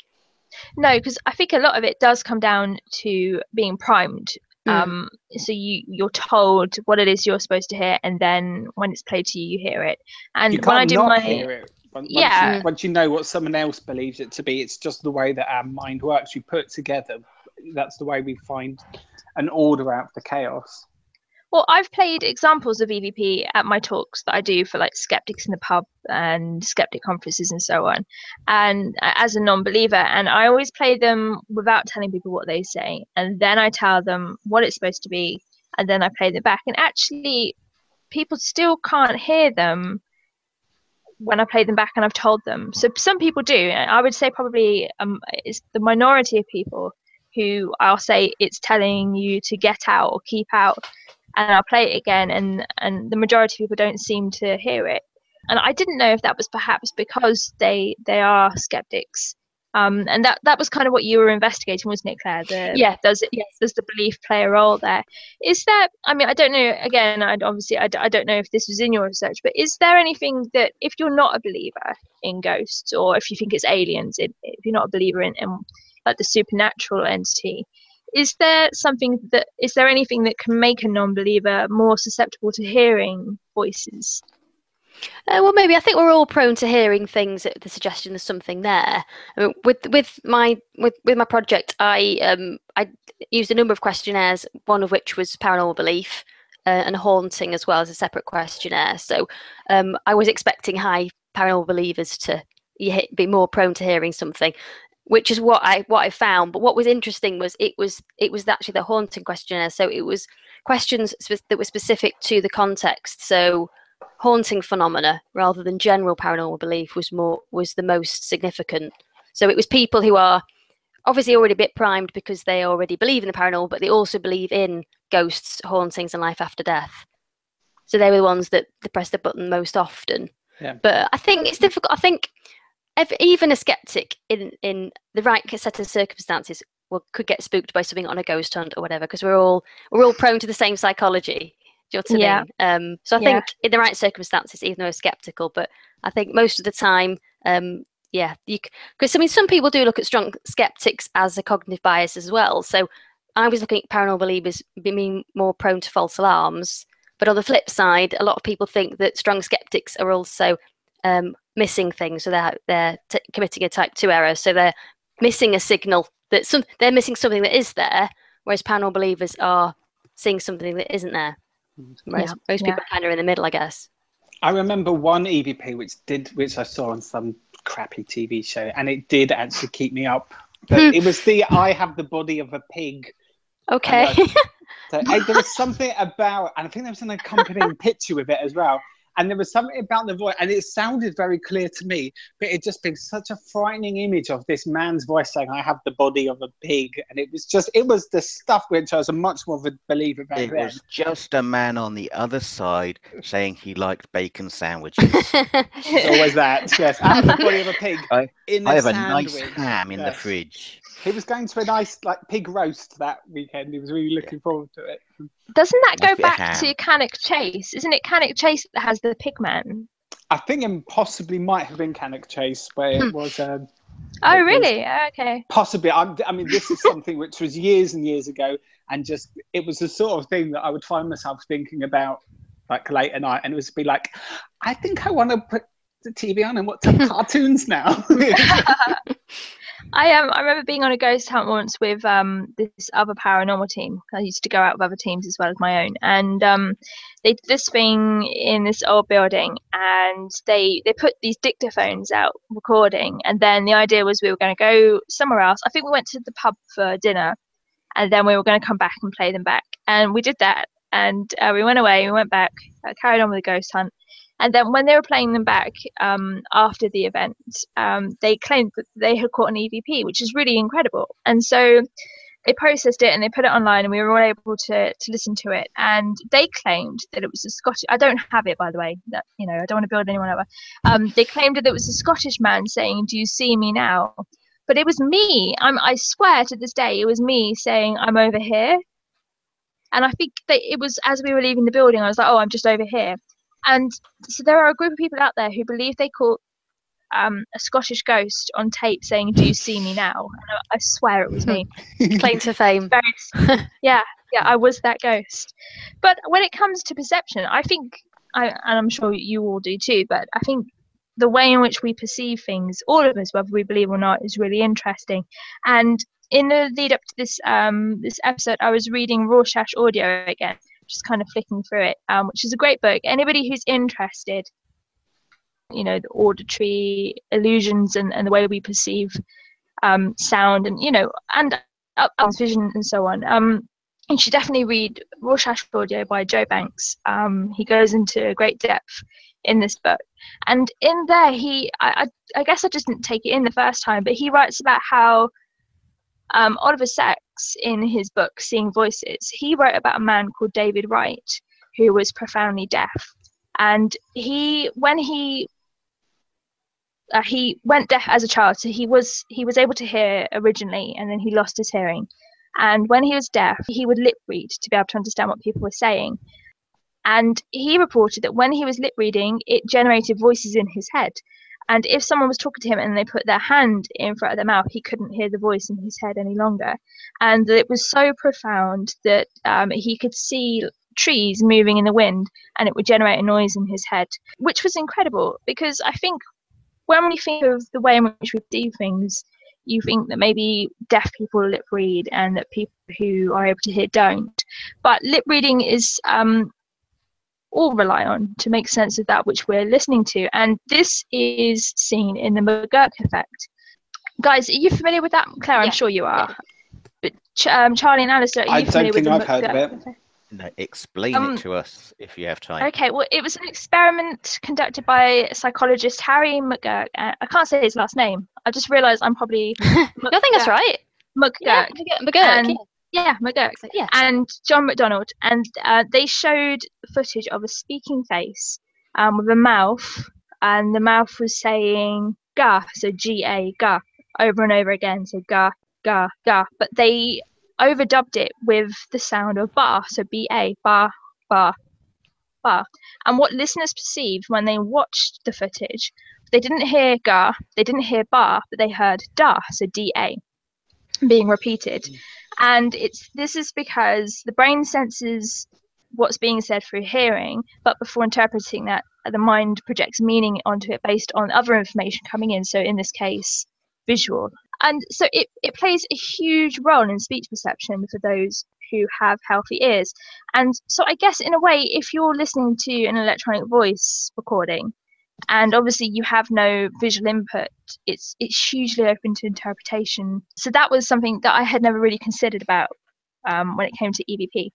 No, because I think a lot of it does come down to being primed. Mm. Um, so you you're told what it is you're supposed to hear, and then when it's played to you, you hear it. And You when I can't do not my hear it. Once, Yeah. you, once you know what someone else believes it to be, it's just the way that our mind works. We put it together. That's the way we find an order out of the chaos. Well, I've played examples of E V P at my talks that I do for like skeptics in the pub and skeptic conferences and so on, and uh, as a non-believer, and I always play them without telling people what they say, and then I tell them what it's supposed to be, and then I play them back, and actually, people still can't hear them when I play them back and I've told them. So some people do. I would say probably um, it's the minority of people who I'll say it's telling you to get out or keep out, and I'll play it again, and and the majority of people don't seem to hear it. And I didn't know if that was perhaps because they they are skeptics. Um, and that, that was kind of what you were investigating, wasn't it, Claire? The, Yeah. Does it? Yes. Does the belief play a role there? Is there? I mean, I don't know. Again, I obviously I, I don't know if this was in your research, but is there anything that if you're not a believer in ghosts, or if you think it's aliens, if, if you're not a believer in, in like the supernatural entity, is there something that is there anything that can make a non-believer more susceptible to hearing voices? Uh, well, maybe I think we're all prone to hearing things at the suggestion there's something there. I mean, with with my with, with my project, I um I used a number of questionnaires, one of which was paranormal belief uh, and haunting as well as a separate questionnaire. So um, I was expecting high paranormal believers to be more prone to hearing something, which is what I what I found. But what was interesting was it was it was actually the haunting questionnaire. So it was questions spe- that were specific to the context. So haunting phenomena rather than general paranormal belief was more was the most significant. So it was people who are obviously already a bit primed because they already believe in the paranormal, but they also believe in ghosts, hauntings, and life after death. So they were the ones that, that press the button most often. Yeah. But I think it's difficult. I think if, even a skeptic in in the right set of circumstances will, could get spooked by something on a ghost hunt or whatever, because we're all we're all prone to the same psychology. Do you know what I Yeah. mean? Um, so I Yeah. think in the right circumstances, even though I'm skeptical, but I think most of the time, um, yeah, you because I mean, some people do look at strong skeptics as a cognitive bias as well. So I was looking at paranormal believers being more prone to false alarms. But on the flip side, a lot of people think that strong skeptics are also um, missing things, so they're they're t- committing a type two error. So they're missing a signal that some they're missing something that is there, whereas paranormal believers are seeing something that isn't there. Whereas Yeah, most yeah. people are kind of in the middle, I guess. I remember one E V P which did, which I saw on some crappy T V show, and it did actually keep me up. But it was the "I have the body of a pig." Okay. So I, there was something about, and I think there was an accompanying picture with it as well. And there was something about the voice, and it sounded very clear to me, but it just been such a frightening image of this man's voice saying, "I have the body of a pig," and it was just, it was the stuff which I was a much more of a believer back It then. was just a man on the other side saying he liked bacon sandwiches. It's always that. Yes, I have the body of a pig. I, in I a have a sandwich. nice ham in the Yes. fridge. He was going to a nice like pig roast that weekend. He was really looking forward to it. Doesn't that Nice go bit of back ham. to Cannock Chase? Isn't it Cannock Chase that has the pigman? I think it possibly might have been Cannock Chase, where it was. Um, Oh, it was really? Oh, okay. possibly. I'm, I mean, this is something which was years and years ago, and just it was the sort of thing that I would find myself thinking about, like late at night, and it would be like, I think I want to put the T V on and watch some cartoons now. I um I remember being on a ghost hunt once with um this other paranormal team. I used to go out with other teams as well as my own, and um they did this thing in this old building, and they they put these dictaphones out recording, and then the idea was we were going to go somewhere else. I think we went to the pub for dinner, and then we were going to come back and play them back, and we did that, and uh, we went away, we went back, uh, carried on with the ghost hunt. And then when they were playing them back um, after the event, um, they claimed that they had caught an E V P, which is really incredible. And so they processed it and they put it online, and we were all able to to listen to it. And they claimed that it was a Scottish. I don't have it, by the way. That, you know, I don't want to build anyone over. Um, they claimed that it was a Scottish man saying, "Do you see me now?" But it was me. I'm. I swear to this day, it was me saying, "I'm over here." And I think that it was as we were leaving the building, I was like, "Oh, I'm just over here." And so there are a group of people out there who believe they caught um, a Scottish ghost on tape saying, "Do you see me now?" And I, I swear it was me. Claim to fame. Very, yeah, yeah, I was that ghost. But when it comes to perception, I think, I, and I'm sure you all do too, but I think the way in which we perceive things, all of us, whether we believe or not, is really interesting. And in the lead up to this um, this episode, I was reading Rorschach Audio again, just kind of flicking through it, um, which is a great book. Anybody who's interested, you know, the auditory illusions and, and the way we perceive um, sound and, you know, and up uh, vision and so on. Um, you should definitely read Rorschach Audio by Joe Banks. Um, he goes into great depth in this book. And in there, he, I, I, I guess I just didn't take it in the first time, but he writes about how Um, Oliver Sacks, in his book Seeing Voices, he wrote about a man called David Wright who was profoundly deaf, and he when he uh, he went deaf as a child, so he was he was able to hear originally, and then he lost his hearing, and when he was deaf he would lip read to be able to understand what people were saying. And he reported that when he was lip reading, it generated voices in his head. And if someone was talking to him and they put their hand in front of their mouth, he couldn't hear the voice in his head any longer. And it was so profound that um, he could see trees moving in the wind and it would generate a noise in his head, which was incredible. Because I think when we think of the way in which we do things, you think that maybe deaf people lip read and that people who are able to hear don't. But lip reading is um, all rely on to make sense of that which we're listening to, and this is seen in the McGurk effect. Guys, are you familiar with that? Claire, I'm Yeah. sure you are. But Ch- um, Charlie and Alistair, are I you don't familiar with think the I've heard of McGurk it. effect? No, explain Um, it to us if you have time. Okay, well, it was an experiment conducted by psychologist Harry McGurk. Uh, I can't say his last name. I just realised I'm probably I think that's right. McGurk. Yeah, McGurk. And- yeah. Yeah, McGurk. So, yeah. And John McDonald, and uh, they showed footage of a speaking face um, with a mouth, and the mouth was saying "ga," so G A, ga, over and over again, so ga, ga, ga. But they overdubbed it with the sound of ba, so B A, ba, ba, ba. And what listeners perceived when they watched the footage they didn't hear ga, they didn't hear ba, but they heard da, so D A, being repeated. And it's this is because the brain senses what's being said through hearing, but before interpreting that, the mind projects meaning onto it based on other information coming in. So in this case, visual. And so it, it plays a huge role in speech perception for those who have healthy ears. And so I guess in a way, if you're listening to an electronic voice recording, and obviously you have no visual input, it's it's hugely open to interpretation. So that was something that I had never really considered about um, when it came to E V P.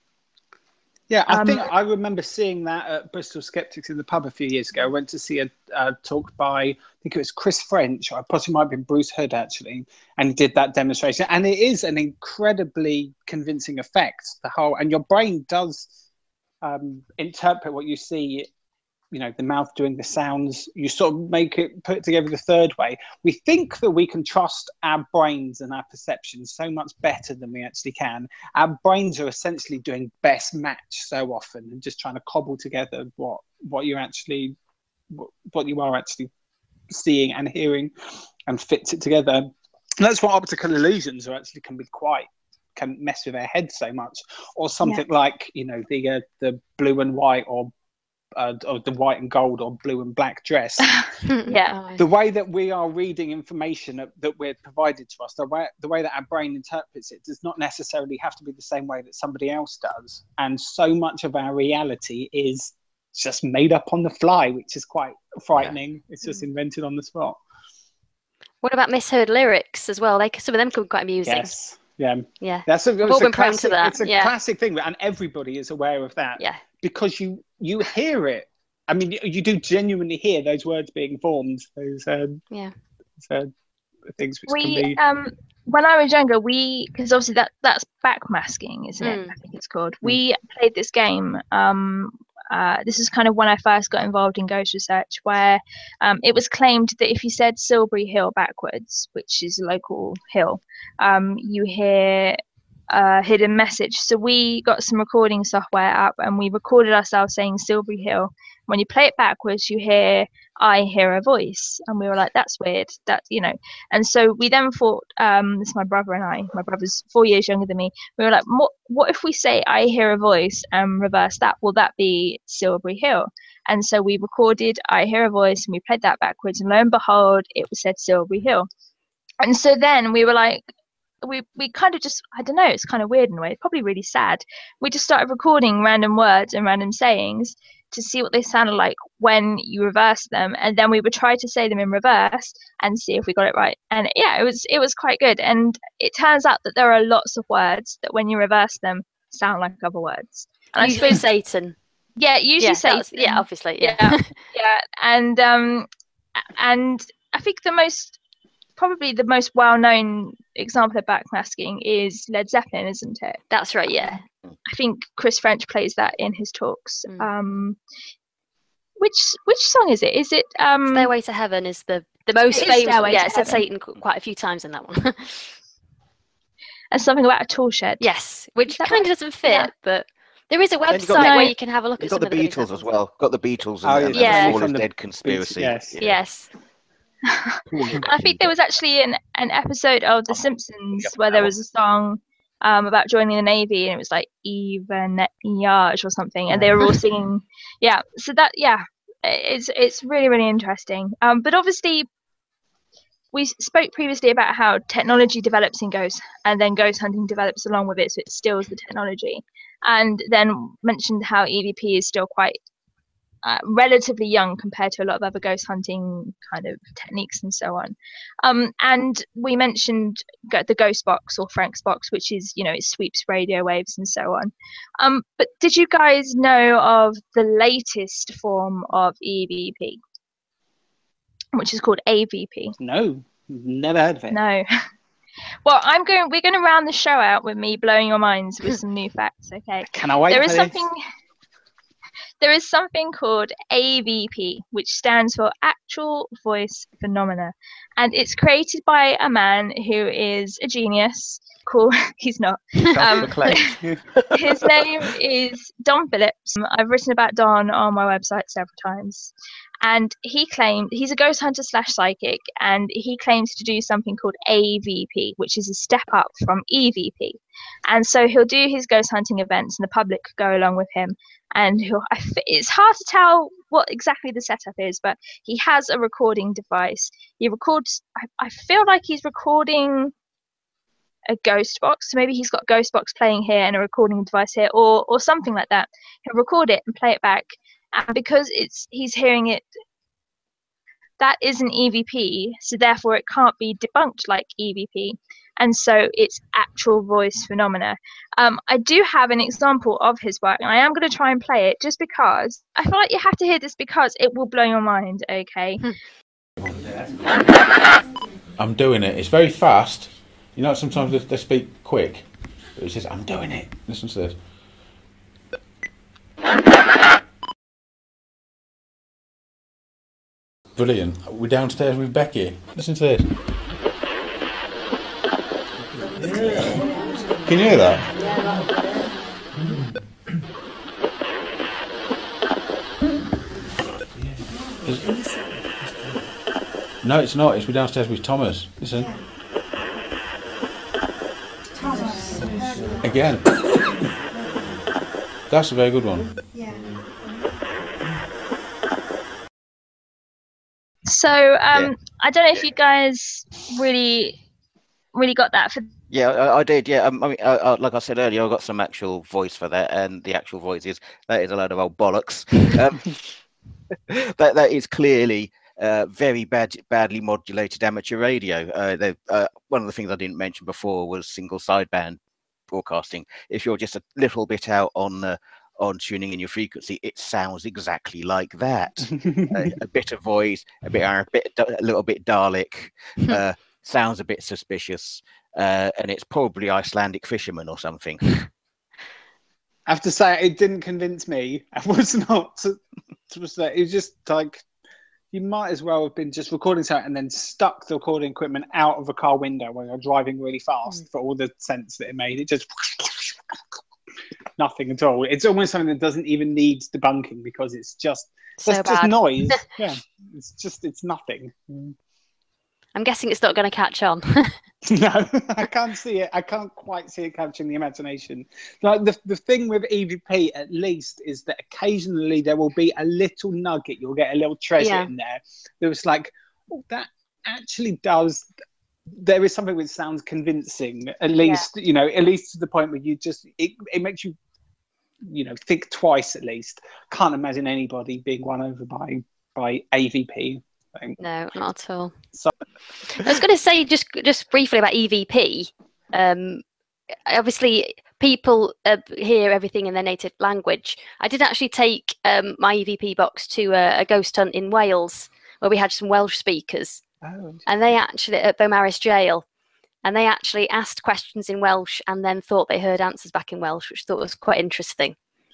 Yeah, I Um, think I remember seeing that at Bristol Skeptics in the pub a few years ago. I went to see a, a talk by, I think it was Chris French, or possibly might have been Bruce Hood actually, and he did that demonstration. And it is an incredibly convincing effect, the whole, and your brain does um, interpret what you see, you know, the mouth doing the sounds, you sort of make it, put it together the third way. We think that we can trust our brains and our perceptions so much better than we actually can. Our brains are essentially doing best match so often and just trying to cobble together what, what you're actually, what, what you are actually seeing and hearing and fits it together. And that's what optical illusions are actually can be quite, can mess with our head so much. Or something yeah. like, you know, the, uh, the blue and white or Uh, of the white and gold or blue and black dress. Yeah. The way that we are reading information that, that we're provided to us, the way, the way that our brain interprets it does not necessarily have to be the same way that somebody else does. And so much of our reality is just made up on the fly, which is quite frightening. Yeah. It's just invented on the spot. What about misheard lyrics as well? They, some of them can be quite amusing. Yes. Yeah. Yeah. That's a, We've it's all a been prone classic, to that. It's a yeah. classic thing, and everybody is aware of that. Yeah. Because you you hear it. I mean, you, you do genuinely hear those words being formed. Those um, yeah. uh, things which we can be. Um, when I was younger, we because obviously that that's backmasking, isn't it? Mm. I think it's called. Mm. We played this game. Um, uh, this is kind of when I first got involved in ghost research, where um, it was claimed that if you said Silbury Hill backwards, which is a local hill, um, you hear a hidden message. So we got some recording software up and we recorded ourselves saying Silbury Hill. When you play it backwards, you hear I hear a voice, and we were like, that's weird, that, you know. And so we then thought, um this is my brother and I, my brother's four years younger than me, we were like, what, what if we say I hear a voice and reverse that? Will that be Silbury Hill? And so we recorded I hear a voice and we played that backwards, and lo and behold, it was said Silbury Hill. And so then we were like, we we kind of just, I don't know, it's kind of weird in a way, probably really sad. We just started recording random words and random sayings to see what they sounded like when you reverse them, and then we would try to say them in reverse and see if we got it right. And yeah, it was it was quite good. And it turns out that there are lots of words that when you reverse them sound like other words. And usually I suppose, Satan. Yeah, usually yeah, Satan. Yeah, obviously. Yeah. yeah, yeah. And um, and I think the most probably the most well-known example of backmasking is Led Zeppelin, isn't it? That's right. Yeah. I think Chris French plays that in his talks. Mm. Um, which which song is it? Is it um, Stairway to Heaven is the the most it famous. Yeah, it said Heaven. Satan quite a few times in that one. And something about a tool shed. Yes, which kind right? of doesn't fit, Yeah. but there is a website got where the- you can have a look You've at got some the of the Beatles as well. Got the Beatles and, Oh, and yeah. the Fall From of the Dead conspiracy. yes. Yeah. Yes. I think there was actually an, an episode of The Simpsons Yep, where that there one. was a song um, about joining the Navy, and it was like Even Yage or something, and they were all singing. Yeah, so that yeah, it's it's really really interesting. Um, but obviously, we spoke previously about how technology develops in ghosts, and then ghost hunting develops along with it, so it steals the technology, and then mentioned how E V P is still quite Uh, relatively young compared to a lot of other ghost hunting kind of techniques and so on. Um, and we mentioned go- the ghost box or Frank's box, which is, you know, it sweeps radio waves and so on. Um, but did you guys know of the latest form of E V P, which is called A V P? No, never heard of it. No. Well, I'm going. We're going to round the show out with me blowing your minds with some new facts. Okay. Can I wait There for is this? something. There is something called A V P, which stands for Actual Voice Phenomena, and it's created by a man who is a genius. Called he's not. Um, his name is Don Phillips. I've written about Don on my website several times, And he claimed he's a ghost hunter slash psychic, and he claims to do something called A V P, which is a step up from E V P. And so he'll do his ghost hunting events, and the public could go along with him. And he'll, I f- it's hard to tell what exactly the setup is, but he has a recording device. He records. I, I feel like he's recording a ghost box. So maybe he's got a ghost box playing here and a recording device here, or or something like that. He'll record it and play it back. And because it's he's hearing it, that is an E V P, so therefore it can't be debunked like E V P, and so it's actual voice phenomena. Um, I do have an example of his work, and I am going to try and play it just because I feel like you have to hear this because it will blow your mind. Okay. I'm doing it. It's very fast. You know, sometimes they, they speak quick. But it says, "I'm doing it." Listen to this. Brilliant. We're downstairs with Becky. Listen to this. Yeah. Can you hear that? Yeah. No, it's not. It's we're downstairs with Thomas. Listen. Again. That's a very good one. Yeah. So um, Yeah. I don't know if you guys really, really got that. For Yeah, I, I did. Yeah, um, I mean, uh, uh, like I said earlier, I got some actual voice for that, and the actual voice is that is a load of old bollocks. Um, that that is clearly uh, very bad, badly modulated amateur radio. Uh, they- uh, one of the things I didn't mention before was single sideband broadcasting. If you're just a little bit out on uh, on tuning in your frequency, it sounds exactly like that. a, a bit of voice, a bit, a bit, a little bit Dalek. Uh, sounds a bit suspicious, uh, and it's probably Icelandic fishermen or something. I have to say, it didn't convince me. I was not. To, to say, it was just like you might as well have been just recording something and then stuck the recording equipment out of a car window when you're driving really fast mm. for all the sense that it made. It just nothing at all. It's almost something that doesn't even need debunking because it's just So it's just bad. noise. Yeah, it's just it's nothing. I'm guessing it's not going to catch on. No, I can't see it. I can't quite see it capturing the imagination. Like the the thing with E V P, at least, is that occasionally there will be a little nugget. You'll get a little treasure Yeah. in there. There was like, oh, that actually does. There is something which sounds convincing. At least, you know, at least to the point where you just it, it makes you, you know, think twice at least. Can't imagine anybody being won over by by A V P. I think. No, not at all. So, I was going to say just just briefly about E V P. Um, obviously, people uh, hear everything in their native language. I did actually take um, my E V P box to a, a ghost hunt in Wales, where we had some Welsh speakers, oh, and they actually at Beaumaris Jail, and they actually asked questions in Welsh and then thought they heard answers back in Welsh, which I thought was quite interesting.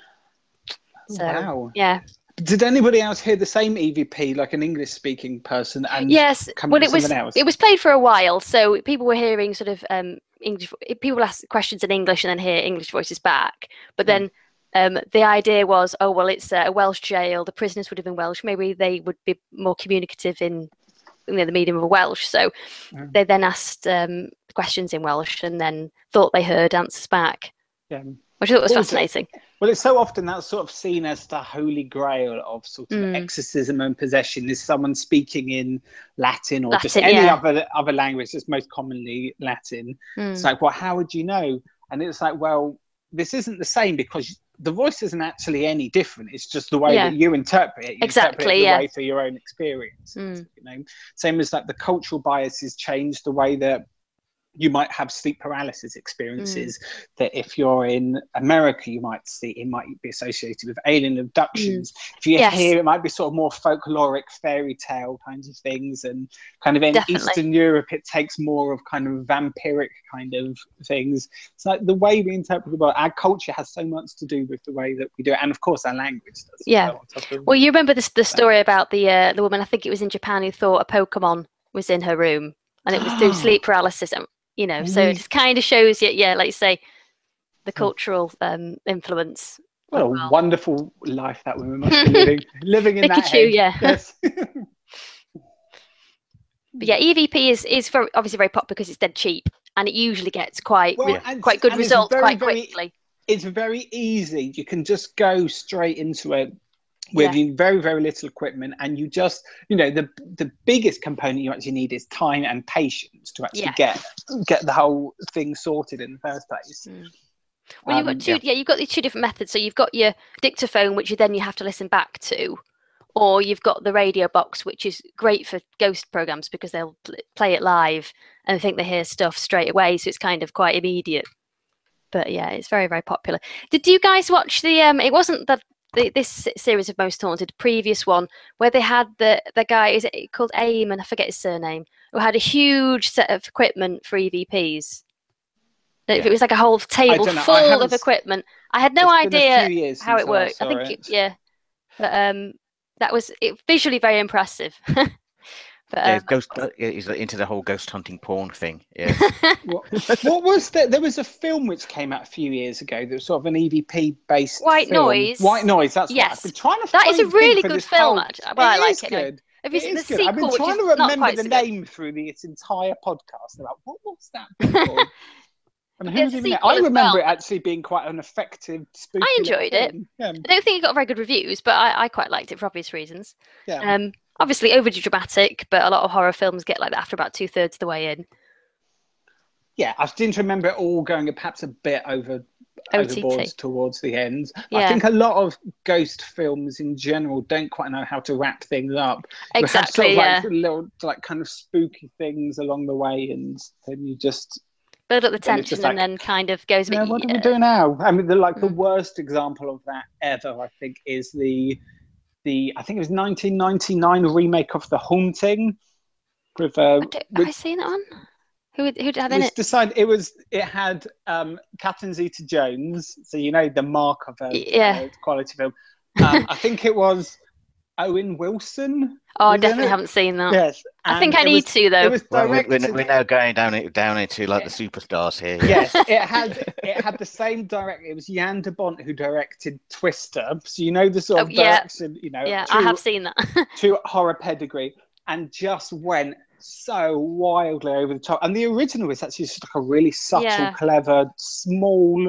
So, wow. yeah. Did anybody else hear the same E V P, like an English-speaking person, and Yes, come well, up it with was something else? it was played for a while, so people were hearing sort of um, English. People ask questions in English and then hear English voices back. But then um, the idea was, oh well, it's a Welsh jail. The prisoners would have been Welsh. Maybe they would be more communicative in, you know, the medium of Welsh. So Mm. they then asked um, questions in Welsh and then thought they heard answers back, Yeah. which I thought was What was it? fascinating. Well, it's so often that's sort of seen as the holy grail of sort of Mm. exorcism and possession is someone speaking in Latin or just Latin, any yeah. other other language. It's most commonly Latin. Mm. It's like, well, how would you know? And it's like, well, this isn't the same because the voice isn't actually any different. It's just the way Yeah. that you interpret it. You Exactly, interpret it the yeah. way through your own experience. Mm. You know, same as like the cultural biases change the way that you might have sleep paralysis experiences that if you're in America, you might see it might be associated with alien abductions. If you're Yes. here, it might be sort of more folkloric fairy tale kinds of things. And kind of in Definitely. Eastern Europe, it takes more of kind of vampiric kind of things. It's like the way we interpret the world, our culture has so much to do with the way that we do it. And of course, our language does. as Yeah. well, on top of- Well, you remember this the story about the uh, the woman, I think it was in Japan, who thought a Pokemon was in her room, and it was through sleep paralysis. And, you know, so it Really? just kind of shows you, yeah, like you say, the cultural um, influence What a well. wonderful life that woman must be living, living in that Pikachu, head. yeah. Yes. But yeah, E V P is is very, obviously very popular because it's dead cheap, and it usually gets quite Well, re- and- quite good and it's results very, quite very- quickly. It's very easy. You can just go straight into it with Yeah. very, very little equipment, and you just, you know, the the biggest component you actually need is time and patience to actually Yeah. get get the whole thing sorted in the first place. Mm. Well, you've Um, got two. yeah. Yeah. you've got these two different methods. So you've got your dictaphone, which you then you have to listen back to, or you've got the radio box, which is great for ghost programs because they'll pl- play it live and think they hear stuff straight away. So it's kind of quite immediate. But yeah, it's very, very popular. Did you guys watch the? Um, it wasn't the, the this series of Most Haunted, previous one where they had the the guy. Is it called Aim? And I forget his surname. Who had a huge set of equipment for E V Ps. If Yeah. it was like a whole table don't know, I full haven't of s- equipment. I had no It's been a idea few years how since it I worked. I saw think it. it, yeah, but um, that was it, visually very impressive. but Yeah, um, ghost. uh, yeah, He's into the whole ghost hunting porn thing. Yeah. What, what was that? There was a film which came out a few years ago that was sort of an E V P based White film. Noise. White Noise. That's what Yes. I've been trying to. That is a find really think for good this film, whole- actually. Well, I It like is it anyway. good. have you It seen the is good. I've been sequel, which trying is to not remember quite the so good? name through the its entire podcast. About what was that thing called? And who There's was a even there? sequel I as remember well. it actually being quite an effective, spooky. I little enjoyed it. film. Yeah, I don't think it got very good reviews, but I, I quite liked it for obvious reasons. yeah. Um, obviously overly dramatic, but a lot of horror films get like that after about two thirds of the way in. yeah. I seem to remember it all going perhaps a bit over O T T. overboard towards the end. I Yeah. think a lot of ghost films in general don't quite know how to wrap things up. You have sort Exactly. of Yeah. like little like kind of spooky things along the way, and then you just Build up the then it's tension just and like, then kind of goes a yeah, bit. what do we do now? I mean, the like the Mm. worst example of that ever, I think, is the the I think it was nineteen ninety-nine remake of The Haunting with uh, I don't- Have with I seen that one? Who would- who it had in was it? decided it was it had um Catherine Zeta-Jones, so you know the mark of a Yeah. uh, quality film. Um, I think it was Owen Wilson. Oh, I was in definitely it. haven't seen that. Yes, I think and I it need was- to though. It was Well, we're, directed. we're, we're now going down it down into like the superstars here. Yes, it had it had the same director. It was Jan de Bont who directed Twister, so you know the sort of Oh, yeah. direction, you know, yeah, true, I have seen that. true horror pedigree, and just went so wildly over the top. And the original is actually just like a really subtle, Yeah. clever, small,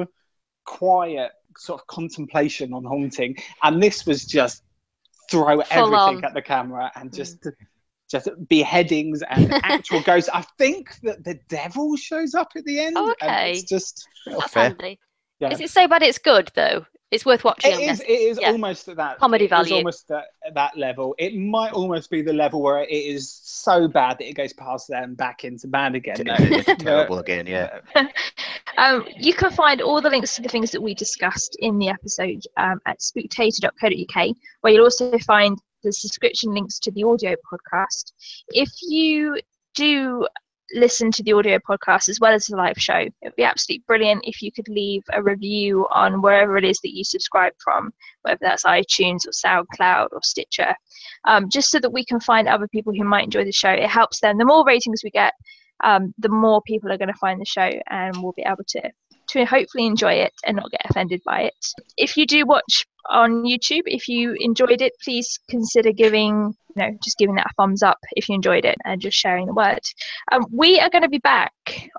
quiet sort of contemplation on haunting, and this was just throw Full everything on. at the camera and just. Just beheadings and actual ghosts. I think that the devil shows up at the end. Oh, and okay. it's just That's fair. handy. yeah. Is it so bad it's good though? It's worth watching. It I'm is. guessing. It is Yeah. almost at that Comedy it is value. almost at, at that level. It might almost be the level where it is so bad that it goes past there and back into bad again. It's, though. it's But- terrible again. Yeah. Um, you can find all the links to the things that we discussed in the episode um, at spooktator dot co dot uk, where you'll also find the subscription links to the audio podcast. If you do listen to the audio podcast as well as the live show, it would be absolutely brilliant if you could leave a review on wherever it is that you subscribe from, whether that's iTunes or SoundCloud or Stitcher, um, just so that we can find other people who might enjoy the show. It helps them. The more ratings we get, um, the more people are going to find the show, and we'll be able to to hopefully enjoy it and not get offended by it. If you do watch on YouTube, if you enjoyed it, please consider giving, you know, just giving that a thumbs up if you enjoyed it and just sharing the word. Um, we are going to be back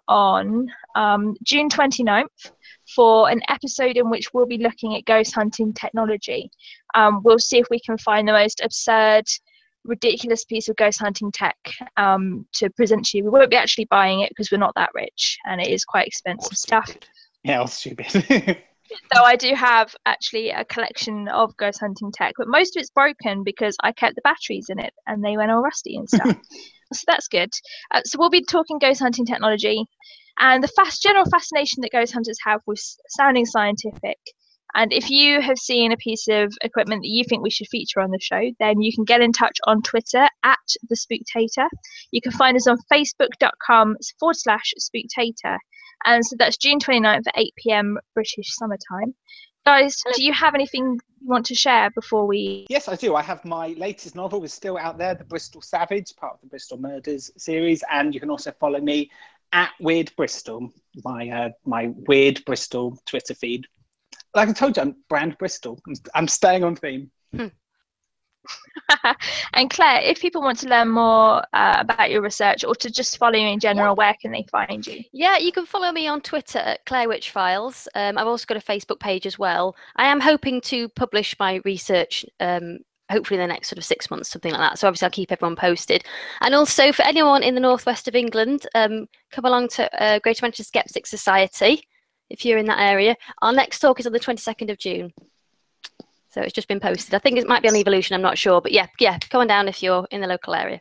on um, June twenty-ninth for an episode in which we'll be looking at ghost hunting technology. Um, we'll see if we can find the most absurd, ridiculous piece of ghost hunting tech um, to present to you. We won't be actually buying it because we're not that rich and it is quite expensive Or stuff. stupid. Yeah, all stupid. So I do have actually a collection of ghost hunting tech, but most of it's broken because I kept the batteries in it and they went all rusty and stuff. So that's good. Uh, so we'll be talking ghost hunting technology and the fast general fascination that ghost hunters have with s- sounding scientific. And if you have seen a piece of equipment that you think we should feature on the show, then you can get in touch on Twitter at the Spooktator. You can find us on facebook.com forward slash Spooktator. And so that's June twenty-ninth at eight p.m. British summertime. Guys, do you have anything you want to share before we... Yes, I do. I have my latest novel is still out there, The Bristol Savage, part of the Bristol Murders series, and you can also follow me at Weird Bristol, my uh, my Weird Bristol Twitter feed. like I told you, I'm brand Bristol. I'm, I'm staying on theme. Hmm. And Claire, if people want to learn more uh, about your research or to just follow you in general, where can they find you? Yeah, you can follow me on Twitter at Claire Witch Files. Um, I've also got a Facebook page as well. I am hoping to publish my research um, hopefully in the next sort of six months, something like that. So obviously I'll keep everyone posted. And also for anyone in the northwest of England, um, come along to uh, Greater Manchester Skeptics Society if you're in that area. Our next talk is on the twenty-second of June. So it's just been posted. I think it might be on Evolution, I'm not sure. But yeah, yeah, come on down if you're in the local area.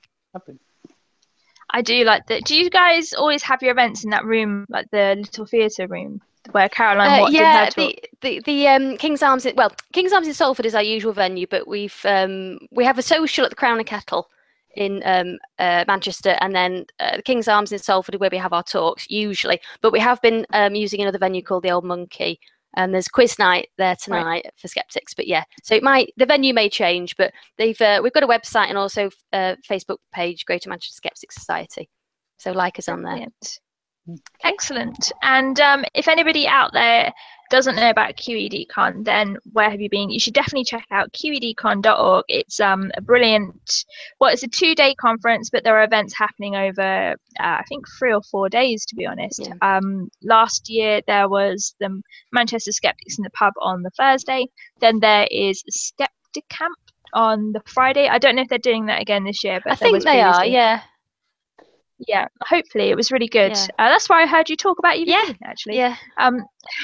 I do like that. Do you guys always have your events in that room, like the little theatre room, where Caroline Uh, Watt yeah, did her talk? the the the um, King's Arms. In, well, King's Arms in Salford is our usual venue, but we've um, we have a social at the Crown and Kettle in um, uh, Manchester, and then uh, the King's Arms in Salford where we have our talks usually. But we have been um, using another venue called the Old Monkey. And there's quiz night there tonight right. for skeptics, but yeah, so it might the venue may change, but they've uh, we've got a website and also a Facebook page, Greater Manchester Skeptics Society. So like us on there. Brilliant. Excellent. And um, if anybody out there doesn't know about Q E D Con, then where have you been? You should definitely check out Q E D con dot org. It's um, a brilliant, well, it's a two-day conference, but there are events happening over, uh, I think, three or four days, to be honest. Yeah. Um, last year, there was the Manchester Skeptics in the Pub on the Thursday. Then there is Skeptic Camp on the Friday. I don't know if they're doing that again this year, but I think they are, yeah. Yeah, hopefully it was really good. Yeah. Uh, that's why I heard you talk about E V Yeah, actually. Yeah. Um,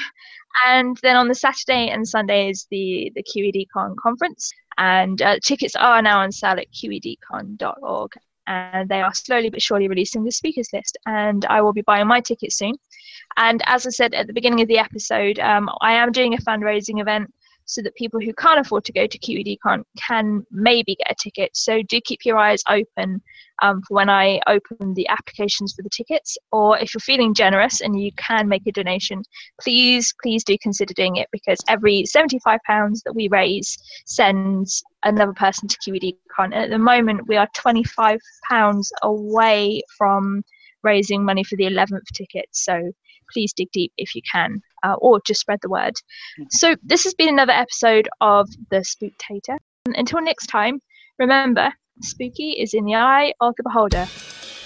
and then on the Saturday and Sunday is the the Q E D Con conference, and uh, tickets are now on sale at Q E D con dot org, and they are slowly but surely releasing the speakers list. And I will be buying my ticket soon. And as I said at the beginning of the episode, um, I am doing a fundraising event so that people who can't afford to go to Q E D Con can maybe get a ticket. So do keep your eyes open um, for when I open the applications for the tickets. Or if you're feeling generous and you can make a donation, please, please do consider doing it, because every seventy-five pounds that we raise sends another person to Q E D Con. And at the moment, we are twenty-five pounds away from raising money for the eleventh ticket. So please dig deep if you can, uh, or just spread the word. Mm-hmm. So this has been another episode of The Spooktator. Until next time, remember, spooky is in the eye of the beholder.